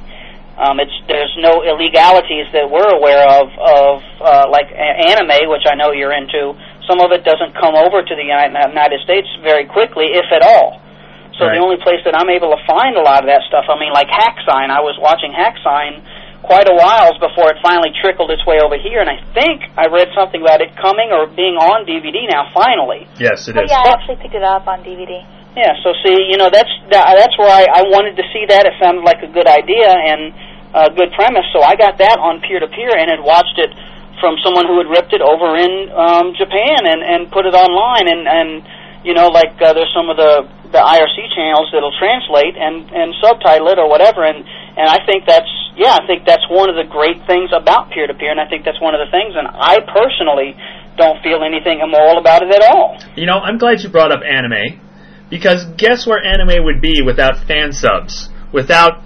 there's no illegalities that we're aware of like anime, which I know you're into. Some of it doesn't come over to the United States very quickly, if at all. So right. The only place that I'm able to find a lot of that stuff, like Hacksign, I was watching Hacksign quite a while before it finally trickled its way over here, and I think I read something about it coming or being on DVD now, finally. Yes, it is. Yeah, I actually picked it up on DVD. Yeah, so see, that's where I wanted to see that. It sounded like a good idea and a good premise, so I got that on peer-to-peer and had watched it from someone who had ripped it over in Japan and put it online, and there's some of the IRC channels that'll translate and subtitle it or whatever, and I think that's one of the great things about peer-to-peer, and I think that's one of the things, and I personally don't feel anything immoral about it at all. I'm glad you brought up anime, because guess where anime would be without fan subs, without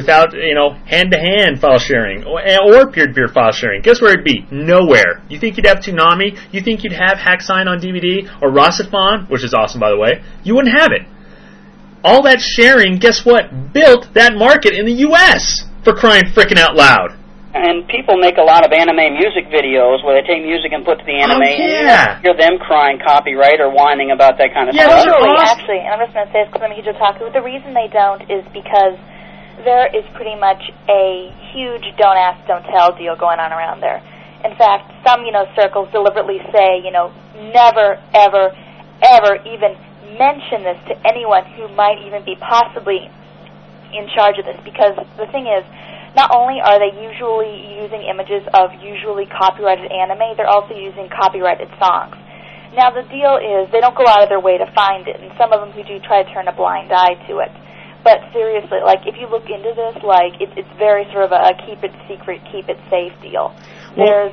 hand-to-hand file sharing or peer-to-peer file sharing? Guess where it'd be? Nowhere. You think you'd have Toonami? You think you'd have Hacksign on DVD or Rossifon, which is awesome, by the way? You wouldn't have it. All that sharing, guess what? Built that market in the U.S. for crying frickin' out loud. And people make a lot of anime music videos where they take music and put to the anime. Oh, yeah. And you hear them crying copyright or whining about that kind of Yeah, stuff. Actually, and I'm just going to say this because I'm a huge otaku. The reason they don't is because there is pretty much a huge don't ask, don't tell deal going on around there. In fact, some, circles deliberately say, never, ever, ever even mention this to anyone who might even be possibly in charge of this, because the thing is, not only are they usually using images of usually copyrighted anime, they're also using copyrighted songs. Now, the deal is they don't go out of their way to find it, and some of them who do try to turn a blind eye to it. But seriously, if you look into this, it's very sort of a keep it secret, keep it safe deal. There's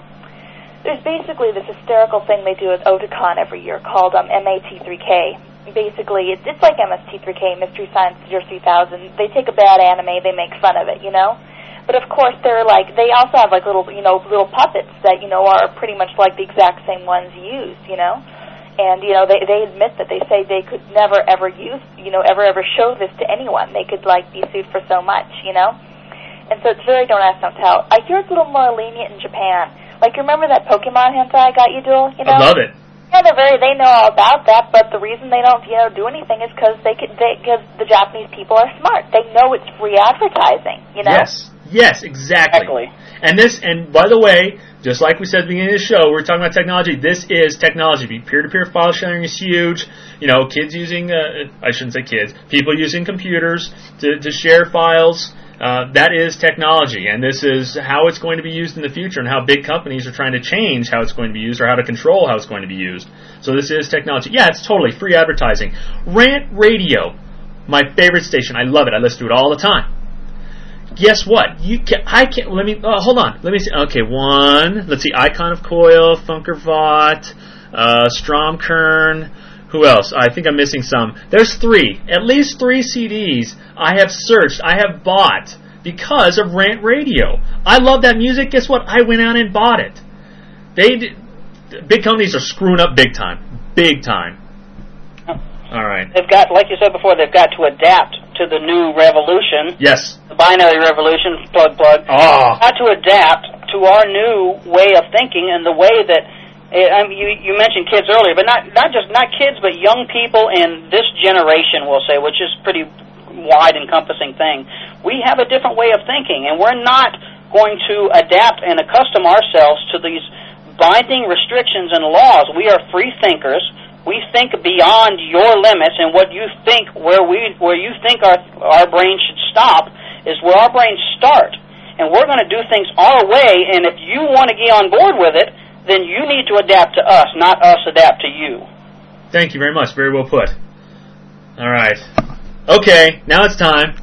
basically this hysterical thing they do at Otakon every year called MAT3K. Basically, it's like MST3K, Mystery Science Theater 3000. They take a bad anime, they make fun of it, But of course, they also have little puppets that are pretty much like the exact same ones used, And they admit that they say they could never ever use, ever show this to anyone. They could be sued for so much, And so it's very don't ask, don't tell. I hear it's a little more lenient in Japan. You remember that Pokemon hentai I got you, Duel? I love it. Yeah, they know all about that, but the reason they don't, do anything is because because the Japanese people are smart. They know it's free advertising, Yes, exactly. And by the way, just like we said at the beginning of the show, we're talking about technology. This is technology. Peer-to-peer file sharing is huge. Kids using, I shouldn't say kids, people using computers to share files. That is technology, and this is how it's going to be used in the future, and how big companies are trying to change how it's going to be used or how to control how it's going to be used. So this is technology. Yeah, it's totally free advertising. Rant Radio, my favorite station. I love it. I listen to it all the time. Guess what? Hold on. Let me see. Okay, one. Let's see. Icon of Coil, Funkervot, Stromkern. Who else? I think I'm missing some. There's 3. At least 3 CDs I have searched, I have bought because of Rant Radio. I love that music. Guess what? I went out and bought it. Big companies are screwing up big time. Big time. All right. They've got, like you said before, they've got to adapt to the new revolution. Yes. The binary revolution, plug. Oh. Got to adapt to our new way of thinking and the way that you mentioned kids earlier, but not kids, but young people in this generation, we'll say, which is pretty wide encompassing thing. We have a different way of thinking, and we're not going to adapt and accustom ourselves to these binding restrictions and laws. We are free thinkers. We think beyond your limits, and what you think, where you think our brain should stop is where our brains start. And we're going to do things our way, and if you want to get on board with it, then you need to adapt to us, not us adapt to you. Thank you very much. Very well put. All right. Okay, now it's time.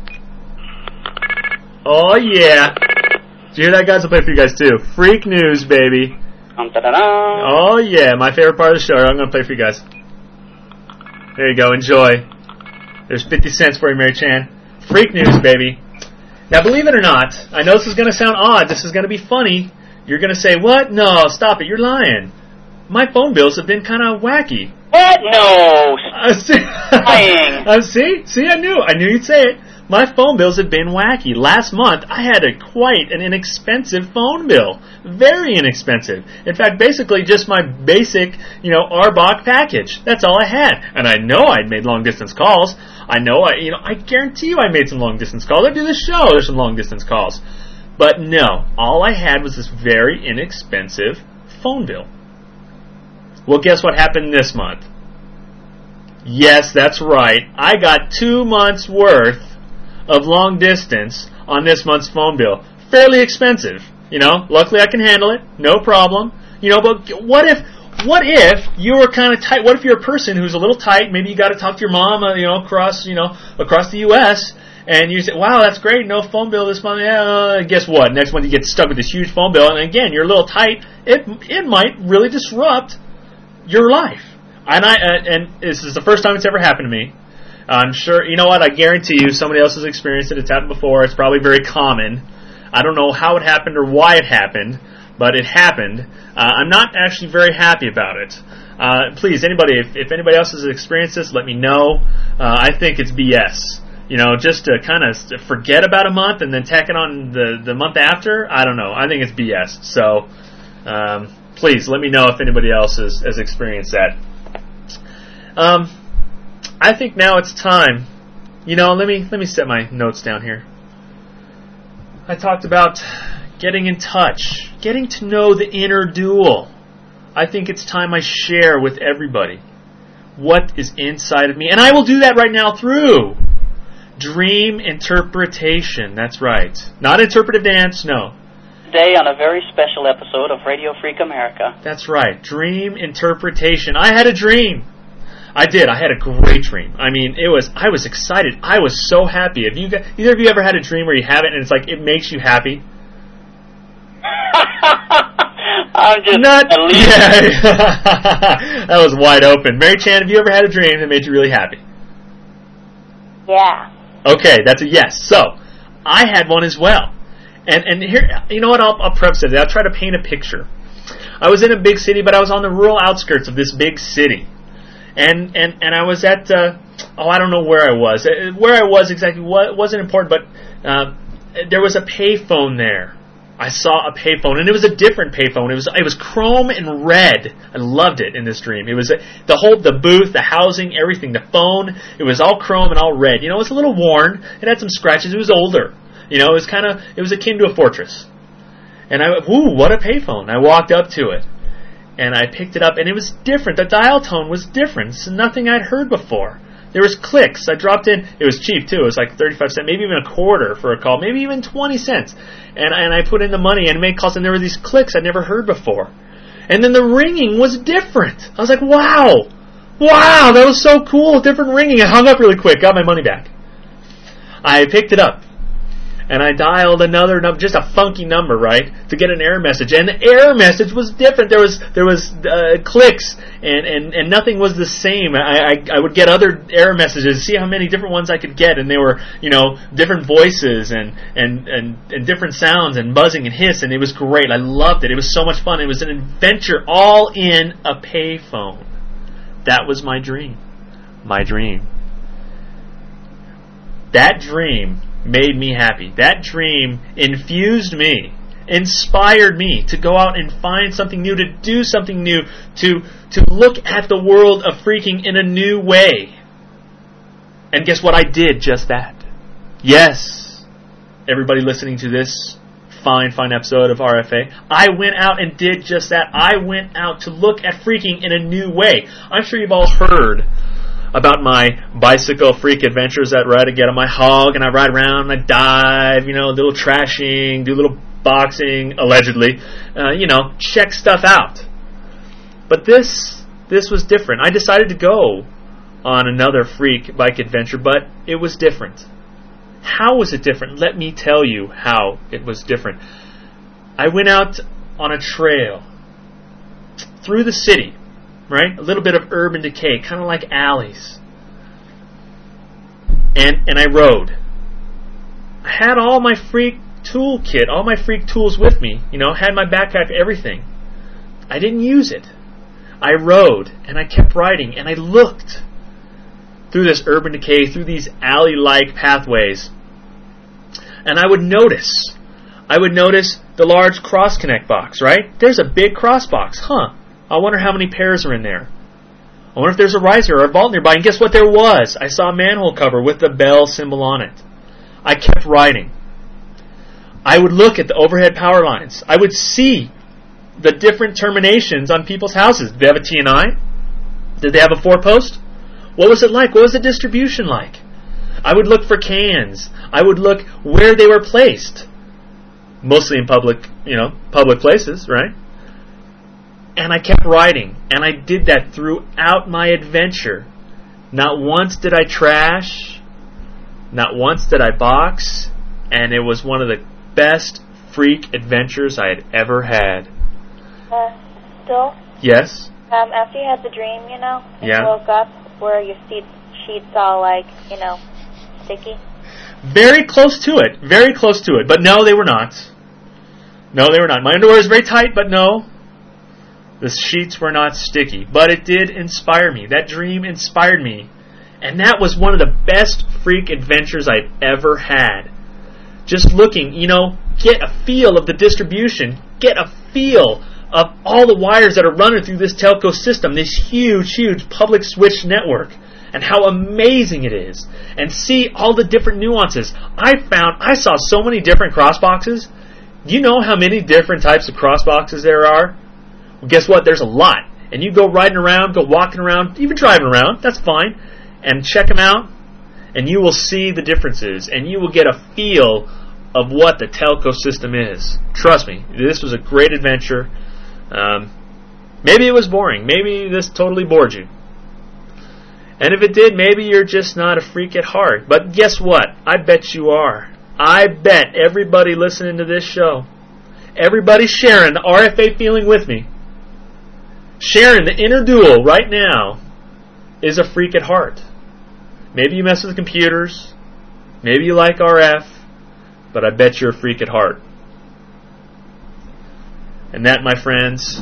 Oh, yeah. Did you hear that, guys? I'll play for you guys, too. Freak news, baby. Oh, yeah. My favorite part of the show. I'm going to play for you guys. There you go. Enjoy. There's 50 cents for you, Mary Chan. Freak news, baby. Now, believe it or not, I know this is going to sound odd. This is going to be funny. You're going to say, what? No, stop it. You're lying. My phone bills have been kind of wacky. What? No. Lying. See, I knew you'd say it. My phone bills have been wacky. Last month, I had quite an inexpensive phone bill. Very inexpensive. In fact, basically just my basic, RBOC package. That's all I had. And I know I'd made long-distance calls. I guarantee you I made some long-distance calls. I do this show, there's some long-distance calls. But no, all I had was this very inexpensive phone bill. Well, guess what happened this month? Yes, that's right. I got 2 months' worth of long distance on this month's phone bill. Fairly expensive. Luckily I can handle it. No problem. But what if you were kind of tight? What if you're a person who's a little tight? Maybe you got to talk to your mom, across the U.S., and you say, wow, that's great, no phone bill this month. Yeah, guess what? Next month you get stuck with this huge phone bill, and again, you're a little tight. It might really disrupt your life. And this is the first time it's ever happened to me. I'm sure, I guarantee you somebody else has experienced it. It's happened before. It's probably very common. I don't know how it happened or why it happened, but it happened. I'm not actually very happy about it. Please, anybody, if anybody else has experienced this, let me know. I think it's BS. just to kind of forget about a month and then tack it on the month after. I don't know. I think it's BS. So please let me know if anybody else has experienced that. I think now it's time. Let me set my notes down here. I talked about getting in touch, getting to know the inner duel. I think it's time I share with everybody what is inside of me. And I will do that right now through dream interpretation. That's right. Not interpretive dance, no. Today on a very special episode of Radio Freak America. That's right. Dream interpretation. I had a dream. I did. I had a great dream. I mean, I was excited. I was so happy. Have either of you ever had a dream where you have it and it's like it makes you happy? I'm just That was wide open. Mary Chan, have you ever had a dream that made you really happy? Yeah. Okay, that's a yes. So, I had one as well. And here, you know what, I'll preface it. I'll try to paint a picture. I was in a big city, but I was on the rural outskirts of this big city. And I was at, I don't know where I was. Where I was exactly wasn't important, but there was a payphone there. I saw a payphone, and it was a different payphone. It was chrome and red. I loved it in this dream. It was the booth, the housing, everything, the phone. It was all chrome and all red. It was a little worn. It had some scratches. It was older. It was akin to a fortress. And what a payphone. I walked up to it, and I picked it up, and it was different. The dial tone was different. It's nothing I'd heard before. There was clicks. I dropped in. It was cheap, too. It was like 35 cents, maybe even a quarter for a call, maybe even 20 cents. And I put in the money and made calls, and there were these clicks I'd never heard before. And then the ringing was different. I was like, wow, that was so cool, different ringing. I hung up really quick, got my money back. I picked it up, and I dialed another number, just a funky number, right, to get an error message. And the error message was different. There was clicks, and nothing was the same. I would get other error messages, see how many different ones I could get, and they were, different voices and different sounds and buzzing and hiss, and it was great. I loved it. It was so much fun. It was an adventure all in a payphone. That was my dream. My dream. That dream made me happy. That dream infused me, inspired me to go out and find something new, to do something new, to look at the world of freaking in a new way. And guess what? I did just that. Yes, everybody listening to this fine episode of RFA, I went out and did just that. I went out to look at freaking in a new way. I'm sure you've all heard about my bicycle freak adventures that I get on my hog and I ride around and I dive, do a little trashing, do a little boxing, allegedly, check stuff out. But this was different. I decided to go on another freak bike adventure, but it was different. How was it different? Let me tell you how it was different. I went out on a trail through the city, right? A little bit of urban decay, kind of like alleys. And I rode. I had all my freak toolkit, all my freak tools with me, had my backpack, everything. I didn't use it. I rode, and I kept riding, and I looked through this urban decay, through these alley-like pathways. And I would notice the large cross-connect box, right? There's a big cross box. I wonder how many pairs are in there. I wonder if there's a riser or a vault nearby. And guess what there was? I saw a manhole cover with the bell symbol on it. I kept riding. I would look at the overhead power lines. I would see the different terminations on people's houses. Did they have a T&I? Did they have a 4-post? What was it like? What was the distribution like? I would look for cans. I would look where they were placed. Mostly in public places, right? And I kept riding. And I did that throughout my adventure. Not once did I trash. Not once did I box. And it was one of the best freak adventures I had ever had. Still? Yes? After you had the dream, and yeah. You woke up, were your sheets all sticky? Very close to it. Very close to it. But no, they were not. No, they were not. My underwear is very tight, but no. The sheets were not sticky. But it did inspire me. That dream inspired me. And that was one of the best freak adventures I've ever had. Just looking, get a feel of the distribution, get a feel of all the wires that are running through this telco system, this huge, huge public switch network, and how amazing it is, and see all the different nuances. I saw so many different crossboxes. Do you know how many different types of crossboxes there are? Well, guess what? There's a lot. And you go riding around, go walking around, even driving around, that's fine, and check them out, and you will see the differences, and you will get a feel of what the telco system is. Trust me, this was a great adventure. Maybe it was boring. Maybe this totally bored you. And if it did, maybe you're just not a freak at heart. But guess what? I bet you are. I bet everybody listening to this show, everybody sharing the RFA feeling with me, sharing the inner duel right now, is a freak at heart. Maybe you mess with computers. Maybe you like RF. But I bet you're a freak at heart. And that, my friends...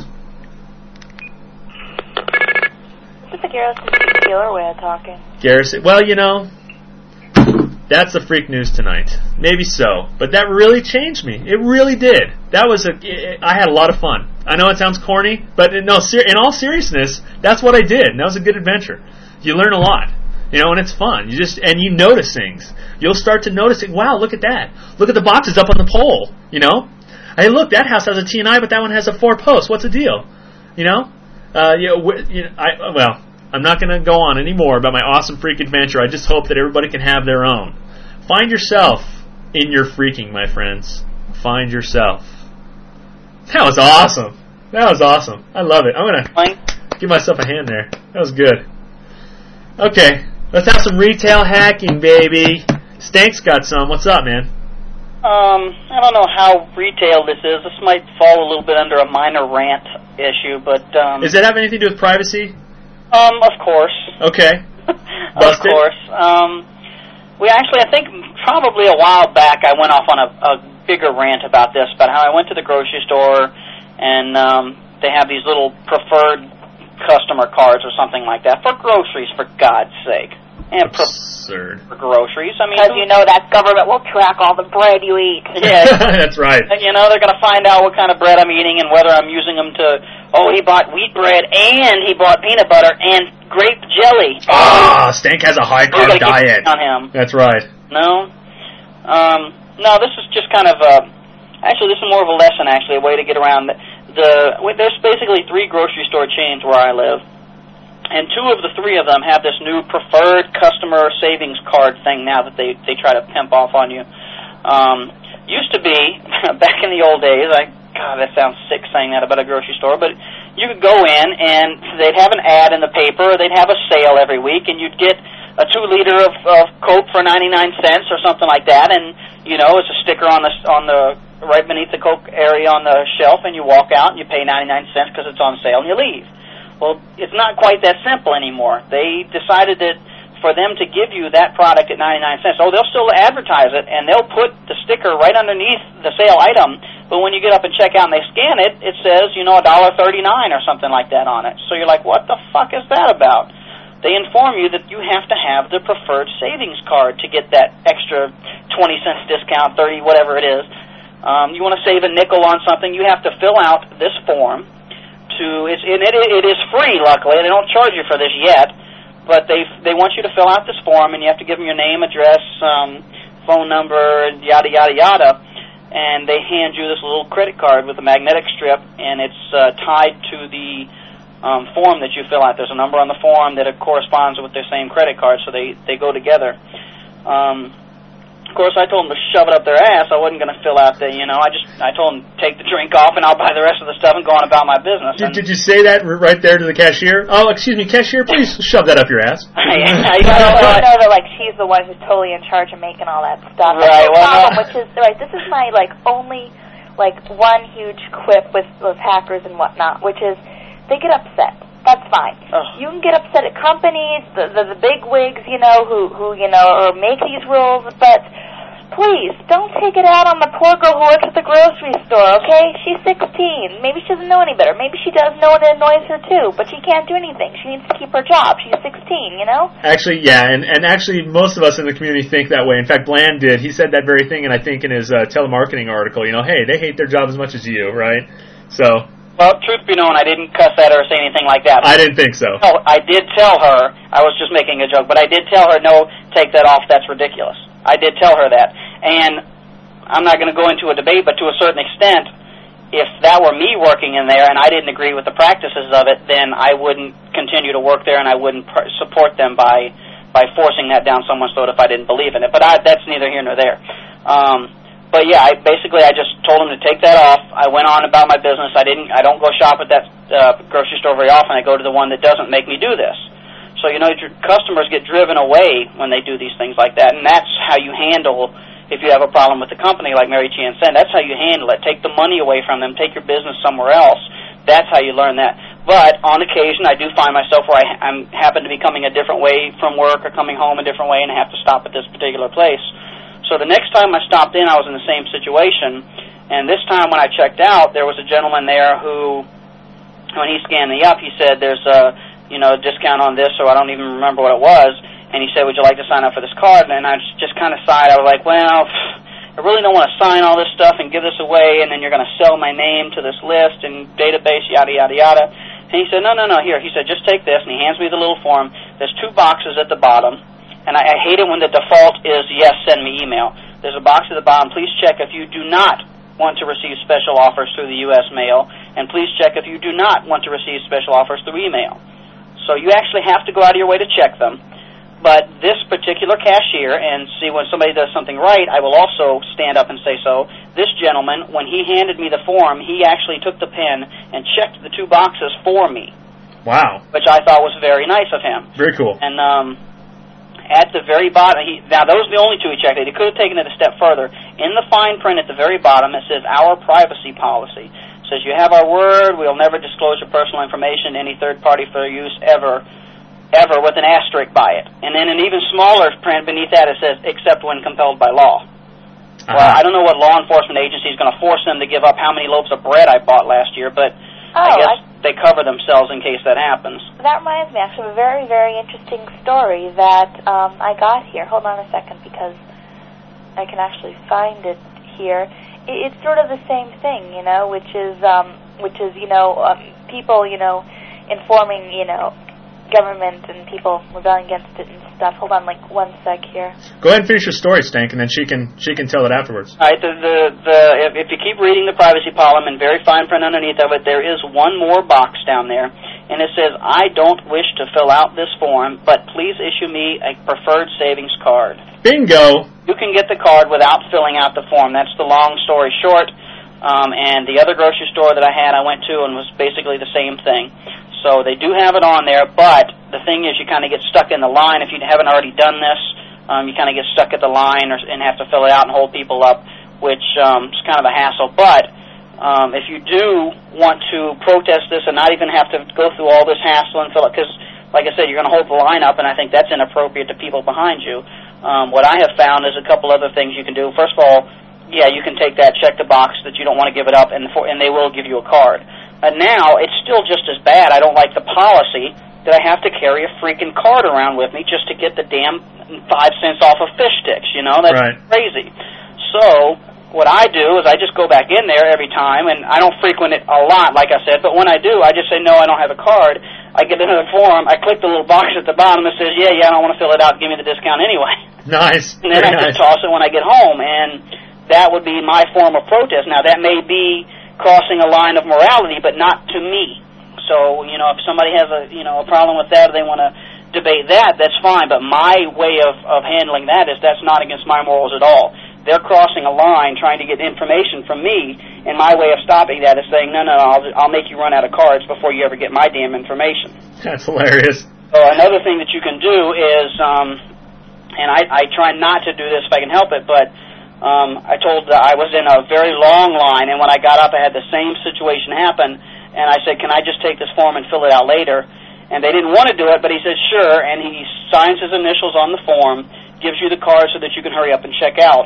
This is a Garrison Keeler way of talking. Garrison, well, that's the freak news tonight. Maybe so. But that really changed me. It really did. I had a lot of fun. I know it sounds corny, but in all seriousness, that's what I did. And that was a good adventure. You learn a lot. And it's fun. You notice things. You'll start to notice it. Wow, look at that. Look at the boxes up on the pole. Hey, look, that house has a T&I, but that one has a 4-post. What's the deal? I'm not going to go on anymore about my awesome freak adventure. I just hope that everybody can have their own. Find yourself in your freaking, my friends. Find yourself. That was awesome. I love it. I'm going to give myself a hand there. That was good. Okay, let's have some retail hacking, baby. Stank's got some. What's up, man? I don't know how retail this is. This might fall a little bit under a minor rant issue, but... Does it have anything to do with privacy? Of course. Okay. Of course. I think probably a while back I went off on a bigger rant about this, about how I went to the grocery store and they have these little preferred customer cards or something like that for groceries, for God's sake. And absurd. For groceries. Because that government will track all the bread you eat. Yeah. That's right. They're going to find out what kind of bread I'm eating and whether I'm using them to, he bought wheat bread and he bought peanut butter and grape jelly. Stank has a high-carb diet. On him. That's right. No? No, this is just kind of actually, this is more of a lesson, actually, a way to get around there's basically 3 grocery store chains where I live. And 2 of the 3 of them have this new preferred customer savings card thing now that they try to pimp off on you. Used to be, back in the old days, God, that sounds sick saying that about a grocery store, but you could go in and they'd have an ad in the paper, they'd have a sale every week, and you'd get a 2-liter of Coke for 99 cents or something like that, and, it's a sticker on the right beneath the Coke area on the shelf, and you walk out and you pay 99 cents because it's on sale and you leave. Well, it's not quite that simple anymore. They decided that for them to give you that product at 99 cents, they'll still advertise it, and they'll put the sticker right underneath the sale item, but when you get up and check out and they scan it, it says, $1.39 or something like that on it. So you're like, what the fuck is that about? They inform you that you have to have the preferred savings card to get that extra 20 cents discount, 30, whatever it is. You want to save a nickel on something, you have to fill out this form. It is free, luckily. They don't charge you for this yet, but they want you to fill out this form, and you have to give them your name, address, phone number, yada, yada, yada, and they hand you this little credit card with a magnetic strip, and it's tied to the form that you fill out. There's a number on the form that it corresponds with their same credit card, so they go together. Of course, I told them to shove it up their ass. I wasn't going to fill out I told them take the drink off and I'll buy the rest of the stuff and go on about my business. Did you say that right there to the cashier? Oh, excuse me, cashier, please shove that up your ass. I know that she's the one who's totally in charge of making all that stuff. Right. This is my only one huge quip with hackers and whatnot, which is they get upset. That's fine. You can get upset at companies, the big wigs, who make these rules, but please, don't take it out on the poor girl who works at the grocery store, okay? She's 16. Maybe she doesn't know any better. Maybe she does know it annoys her too, but she can't do anything. She needs to keep her job. She's 16, you know? Actually, yeah, and actually most of us in the community think that way. In fact, Bland did. He said that very thing, and I think in his telemarketing article, you know, hey, they hate their job as much as you, right? So... Well, truth be known, I didn't cuss at her or say anything like that. I didn't think so. No, I did tell her, I was just making a joke, but I did tell her, no, take that off, that's ridiculous. I did tell her that. And I'm not going to go into a debate, but to a certain extent, if that were me working in there and I didn't agree with the practices of it, then I wouldn't continue to work there and I wouldn't support them by forcing that down someone's throat if I didn't believe in it. But that's neither here nor there. But yeah, I just told him to take that off. I went on about my business. I don't go shop at that grocery store very often. I go to the one that doesn't make me do this. So, you know, your customers get driven away when they do these things like that, and that's how you handle, if you have a problem with the company, like Mary Chan said, that's how you handle it. Take the money away from them, take your business somewhere else. That's how you learn that. But on occasion, I do find myself where I happen to be coming a different way from work or coming home a different way and I have to stop at this particular place. So the next time I stopped in, I was in the same situation, and this time when I checked out, there was a gentleman there who, when he scanned me up, he said there's a discount on this, or I don't even remember what it was, and he said, would you like to sign up for this card? And I just kind of sighed. I was like, well, I really don't want to sign all this stuff and give this away, and then you're going to sell my name to this list and database, yada, yada, yada. And he said, no, here. He said, just take this, and he hands me the little form. There's 2 boxes at the bottom. And I hate it when the default is, yes, send me email. There's a box at the bottom. Please check if you do not want to receive special offers through the U.S. mail. And please check if you do not want to receive special offers through email. So you actually have to go out of your way to check them. But this particular cashier, and see when somebody does something right, I will also stand up and say so. This gentleman, when he handed me the form, he actually took the pen and checked the 2 boxes for me. Wow. Which I thought was very nice of him. Very cool. And, at the very bottom, now those are the only 2 he checked. He could have taken it a step further. In the fine print at the very bottom, it says, our privacy policy. It says, you have our word, we'll never disclose your personal information to any third party for use ever, with an asterisk by it. And then an even smaller print beneath that, it says, except when compelled by law. Well, I don't know what law enforcement agency is going to force them to give up how many loaves of bread I bought last year, but I guess they cover themselves in case that happens. That reminds me, actually, of a very, very interesting story that I got here. Hold on a second, because I can actually find it here. It's sort of the same thing, you know, which is people, informing, government and people rebelling against it and stuff. Hold on, like 1 sec here. Go ahead and finish your story, Stank, and then she can tell it afterwards. All right. If you keep reading the privacy column in very fine print underneath of it, there is one more box down there, and it says, I don't wish to fill out this form, but please issue me a preferred savings card. Bingo! You can get the card without filling out the form. That's the long story short. And the other grocery store that I went to, and was basically the same thing. So they do have it on there, but the thing is you kind of get stuck in the line. If you haven't already done this, you kind of get stuck at the line and have to fill it out and hold people up, which is kind of a hassle. But if you do want to protest this and not even have to go through all this hassle and fill it, because, like I said, you're going to hold the line up, and I think that's inappropriate to people behind you. What I have found is a couple other things you can do. First of all, yeah, you can take that, check the box that you don't want to give it up, and they will give you a card. Now, it's still just as bad. I don't like the policy that I have to carry a freaking card around with me just to get the damn 5 cents off of fish sticks, That's crazy. So, what I do is I just go back in there every time, and I don't frequent it a lot, like I said, but when I do, I just say, no, I don't have a card. I get another form, I click the little box at the bottom that says, yeah, I don't want to fill it out, give me the discount anyway. Nice. And then I just toss it when I get home, and that would be my form of protest. Now, that may be crossing a line of morality, but not to me. So, if somebody has a problem with that, or they want to debate that, that's fine. But my way of handling that is that's not against my morals at all. They're crossing a line, trying to get information from me, and my way of stopping that is saying, no, I'll make you run out of cards before you ever get my damn information. That's hilarious. So another thing that you can do is, and I try not to do this if I can help it, but I was in a very long line, and when I got up, I had the same situation happen, and I said, can I just take this form and fill it out later? And they didn't want to do it, but he said, sure, and he signs his initials on the form, gives you the card so that you can hurry up and check out.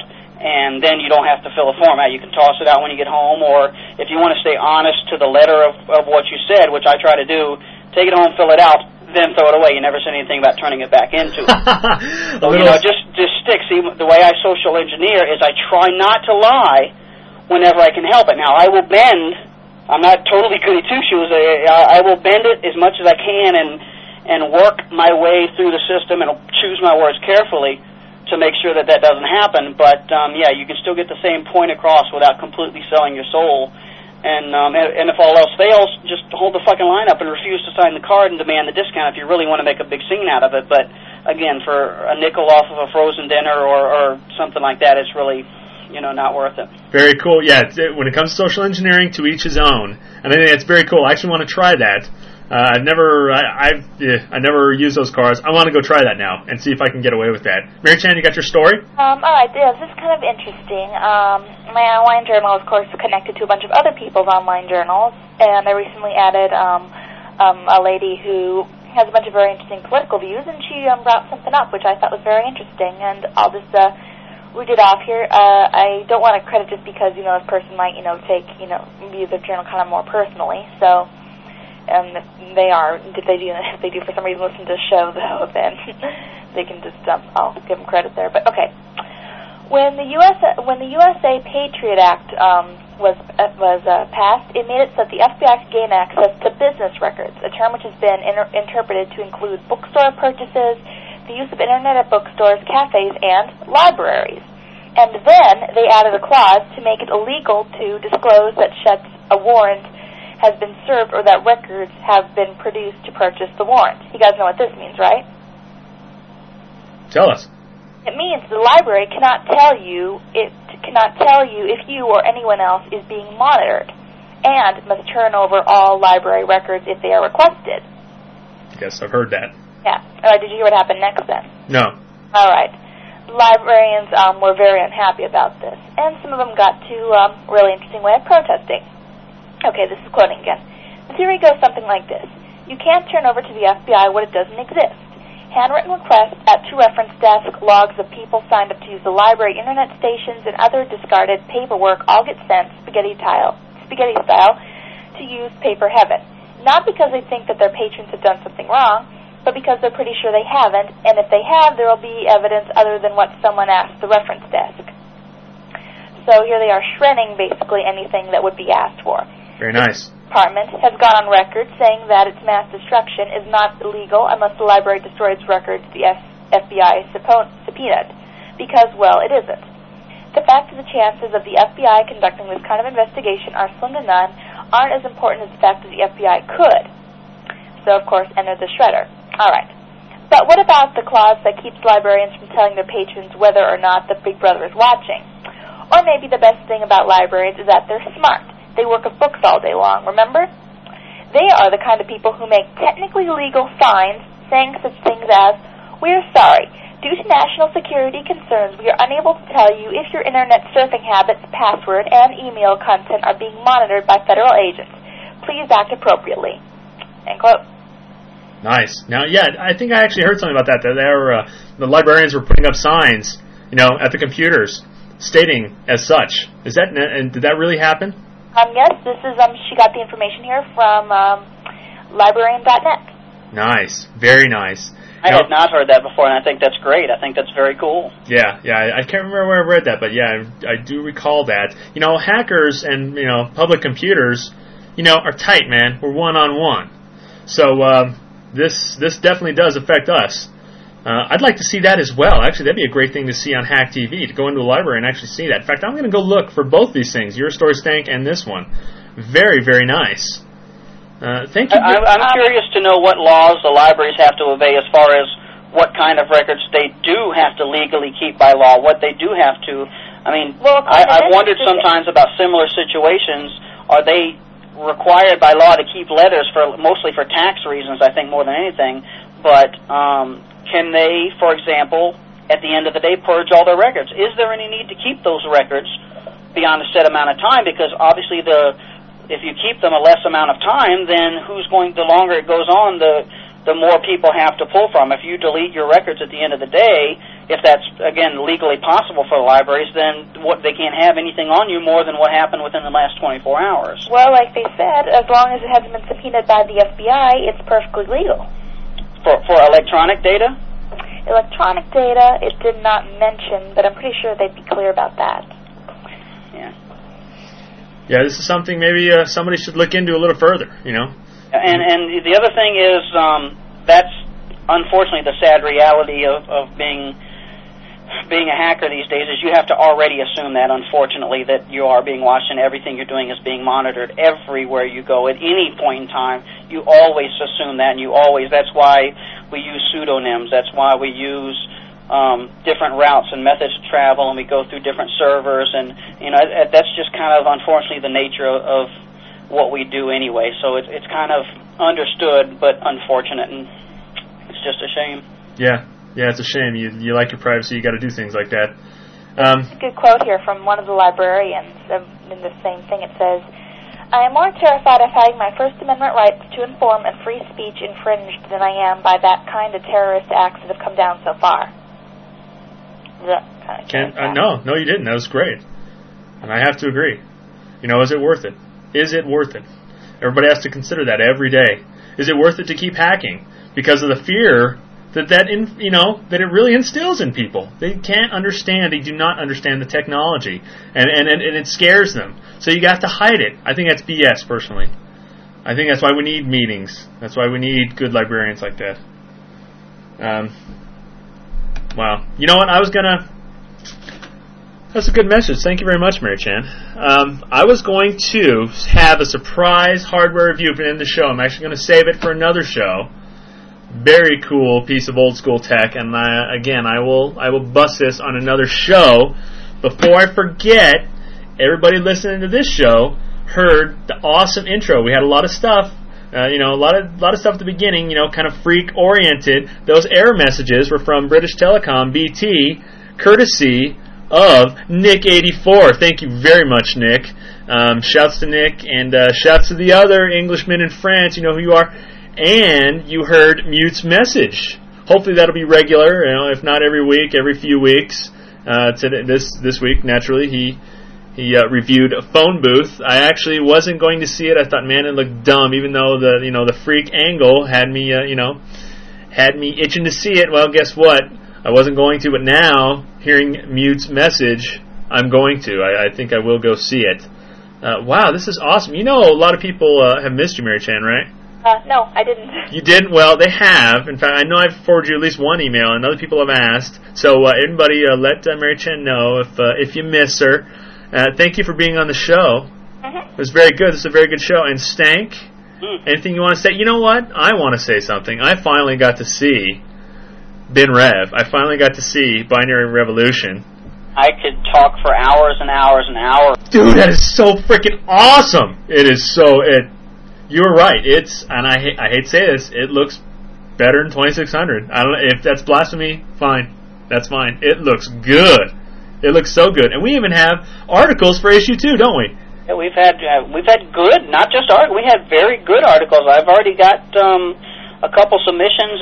and then you don't have to fill a form out. You can toss it out when you get home, or if you want to stay honest to the letter of what you said, which I try to do, take it home, fill it out, then throw it away. You never said anything about turning it back into it. So, just stick. See, the way I social engineer is I try not to lie whenever I can help it. Now, I will bend. I'm not totally goody two-shoes. I will bend it as much as I can and work my way through the system and choose my words carefully to make sure that doesn't happen. But, you can still get the same point across without completely selling your soul. And if all else fails, just hold the fucking line up and refuse to sign the card and demand the discount if you really want to make a big scene out of it. But, again, for a nickel off of a frozen dinner or something like that, it's really, not worth it. Very cool. Yeah, when it comes to social engineering, to each his own. And I think that's very cool. I actually want to try that. I've never used those cards. I want to go try that now and see if I can get away with that. Mary Chan, you got your story? All right, this is kind of interesting. My online journal, of course, is connected to a bunch of other people's online journals, and I recently added a lady who has a bunch of very interesting political views, and she brought something up which I thought was very interesting, and I'll just read it off here. I don't want to credit just because, this person might, take, view the journal kind of more personally, so... And if they do for some reason listen to the show, though, then they can just, I'll give them credit there. But, okay. When the USA Patriot Act was passed, it made it so that the FBI could gain access to business records, a term which has been interpreted to include bookstore purchases, the use of Internet at bookstores, cafes, and libraries. And then they added a clause to make it illegal to disclose that a warrant has been served or that records have been produced to purchase the warrant. You guys know what this means, right? Tell us. It means the library cannot tell you if you or anyone else is being monitored, and must turn over all library records if they are requested. Yes, I've heard that. Yeah. Did you hear what happened next then? No. All right. Librarians were very unhappy about this, and some of them got to a really interesting way of protesting. Okay, this is quoting again. The theory goes something like this. You can't turn over to the FBI what it doesn't exist. Handwritten requests at two reference desk, logs of people signed up to use the library, internet stations, and other discarded paperwork all get sent spaghetti style to use paper heaven. Not because they think that their patrons have done something wrong, but because they're pretty sure they haven't, and if they have, there will be evidence other than what someone asked the reference desk. So here they are shredding basically anything that would be asked for. Very nice. The Department has gone on record saying that its mass destruction is not illegal unless the library destroys records the FBI subpoenaed, because, well, it isn't. The fact that the chances of the FBI conducting this kind of investigation are slim to none aren't as important as the fact that the FBI could. So, of course, enter the shredder. All right. But what about the clause that keeps librarians from telling their patrons whether or not the Big Brother is watching? Or maybe the best thing about librarians is that they're smart. They work with books all day long, remember? They are the kind of people who make technically legal signs saying such things as, "We're sorry. Due to national security concerns, we are unable to tell you if your internet surfing habits, password, and email content are being monitored by federal agents. Please act appropriately." End quote. Nice. Now, yeah, I think I actually heard something about that. That the librarians were putting up signs, at the computers, stating as such. And did that really happen? Yes, this is, she got the information here from librarian.net. Nice. Very nice. I had not heard that before, and I think that's great. I think that's very cool. Yeah, I can't remember where I read that, but yeah, I do recall that. Hackers and, public computers, are tight, man. We're one-on-one. So, this definitely does affect us. I'd like to see that as well. Actually, that'd be a great thing to see on Hack TV, to go into the library and actually see that. In fact, I'm going to go look for both these things, Your Story Stank and this one. Very, very nice. Thank you. I'm curious to know what laws the libraries have to obey as far as what kind of records they do have to legally keep by law, what they do have to. I mean, I've wondered sometimes about similar situations. Are they required by law to keep letters, mostly for tax reasons, I think, more than anything, but can they, for example, at the end of the day, purge all their records? Is there any need to keep those records beyond a set amount of time? Because obviously, if you keep them a less amount of time, then the longer it goes on, the more people have to pull from. If you delete your records at the end of the day, if that's, again, legally possible for the libraries, then they can't have anything on you more than what happened within the last 24 hours. Well, like they said, as long as it hasn't been subpoenaed by the FBI, it's perfectly legal. For electronic data? Electronic data, it did not mention, but I'm pretty sure they'd be clear about that. Yeah, this is something maybe somebody should look into a little further, And the other thing is, that's unfortunately the sad reality of being a hacker these days, is you have to already assume that, unfortunately, that you are being watched and everything you're doing is being monitored everywhere you go. At any point in time, you always assume that, and that's why we use pseudonyms. That's why we use different routes and methods of travel, and we go through different servers, and that's just kind of, unfortunately, the nature of what we do anyway. So it's kind of understood, but unfortunate, and it's just a shame. Yeah, it's a shame. You like your privacy, you got to do things like that. There's a good quote here from one of the librarians in the same thing. It says, "I am more terrified of having my First Amendment rights to inform and free speech infringed than I am by that kind of terrorist acts that have come down so far." No, you didn't. That was great. And I have to agree. Is it worth it? Is it worth it? Everybody has to consider that every day. Is it worth it to keep hacking? Because of the fear that it really instills in people. They can't understand. They do not understand the technology. And it scares them. So you got to hide it. I think that's BS, personally. I think that's why we need meetings. That's why we need good librarians like that. Wow. You know what? That's a good message. Thank you very much, Mary Chan. I was going to have a surprise hardware review at the end of the show. I'm actually going to save it for another show. Very cool piece of old school tech, and I will bust this on another show. Before I forget, everybody listening to this show heard the awesome intro. We had a lot of stuff. A lot of stuff at the beginning, kind of freak-oriented. Those error messages were from British Telecom, BT, courtesy of Nick84. Thank you very much, Nick. Shouts to Nick, and shouts to the other Englishmen in France. You know who you are. And you heard Mute's message. Hopefully that'll be regular, if not every week, every few weeks. This week, naturally, he reviewed a phone booth. I actually wasn't going to see it. I thought, man, it looked dumb, even though the freak angle had me itching to see it. Well, guess what? I wasn't going to, but now, hearing Mute's message, I'm going to. I think I will go see it. Wow, this is awesome. A lot of people have missed you, Mary Chan, right? No, I didn't. You didn't? Well, they have. In fact, I know I've forwarded you at least one email, and other people have asked. So, everybody, let Mary Chan know if you miss her. Thank you for being on the show. Mm-hmm. It was very good. This is a very good show. And Stank, anything you want to say? You know what? I want to say something. I finally got to see Bin Rev. I finally got to see Binary Revolution. I could talk for hours and hours and hours. Dude, that is so freaking awesome. It is so... You were right. And I hate to say this, it looks better than 2600. I don't know if that's blasphemy. Fine, that's fine. It looks good. It looks so good, and we even have articles for issue 2, don't we? Yeah, we've had good, not just articles. We had very good articles. I've already got a couple submissions,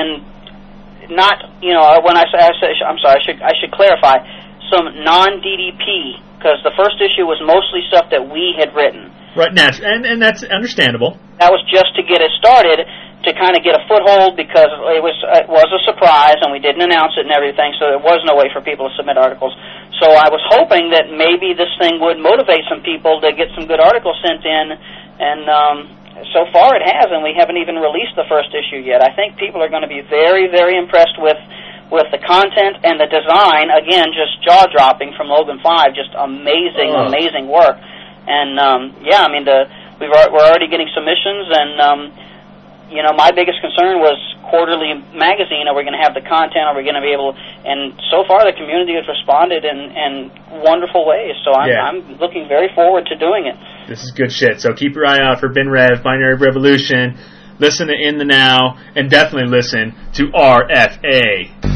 and not when I say I'm sorry. I should clarify some non-DDP, because the first issue was mostly stuff that we had written. Right, natural, and that's understandable. That was just to get it started, to kind of get a foothold, because it was a surprise, and we didn't announce it and everything, so there was no way for people to submit articles. So I was hoping that maybe this thing would motivate some people to get some good articles sent in, and so far it has, and we haven't even released the first issue yet. I think people are going to be very, very impressed with the content and the design. Again, just jaw-dropping from Logan 5, just amazing work. And we're already getting submissions, and my biggest concern was quarterly magazine. Are we going to have the content? Are we going to be able? And so far, the community has responded in wonderful ways. So I'm looking very forward to doing it. This is good shit. So keep your eye out for Bin Rev, Binary Revolution. Listen to In the Now, and definitely listen to RFA.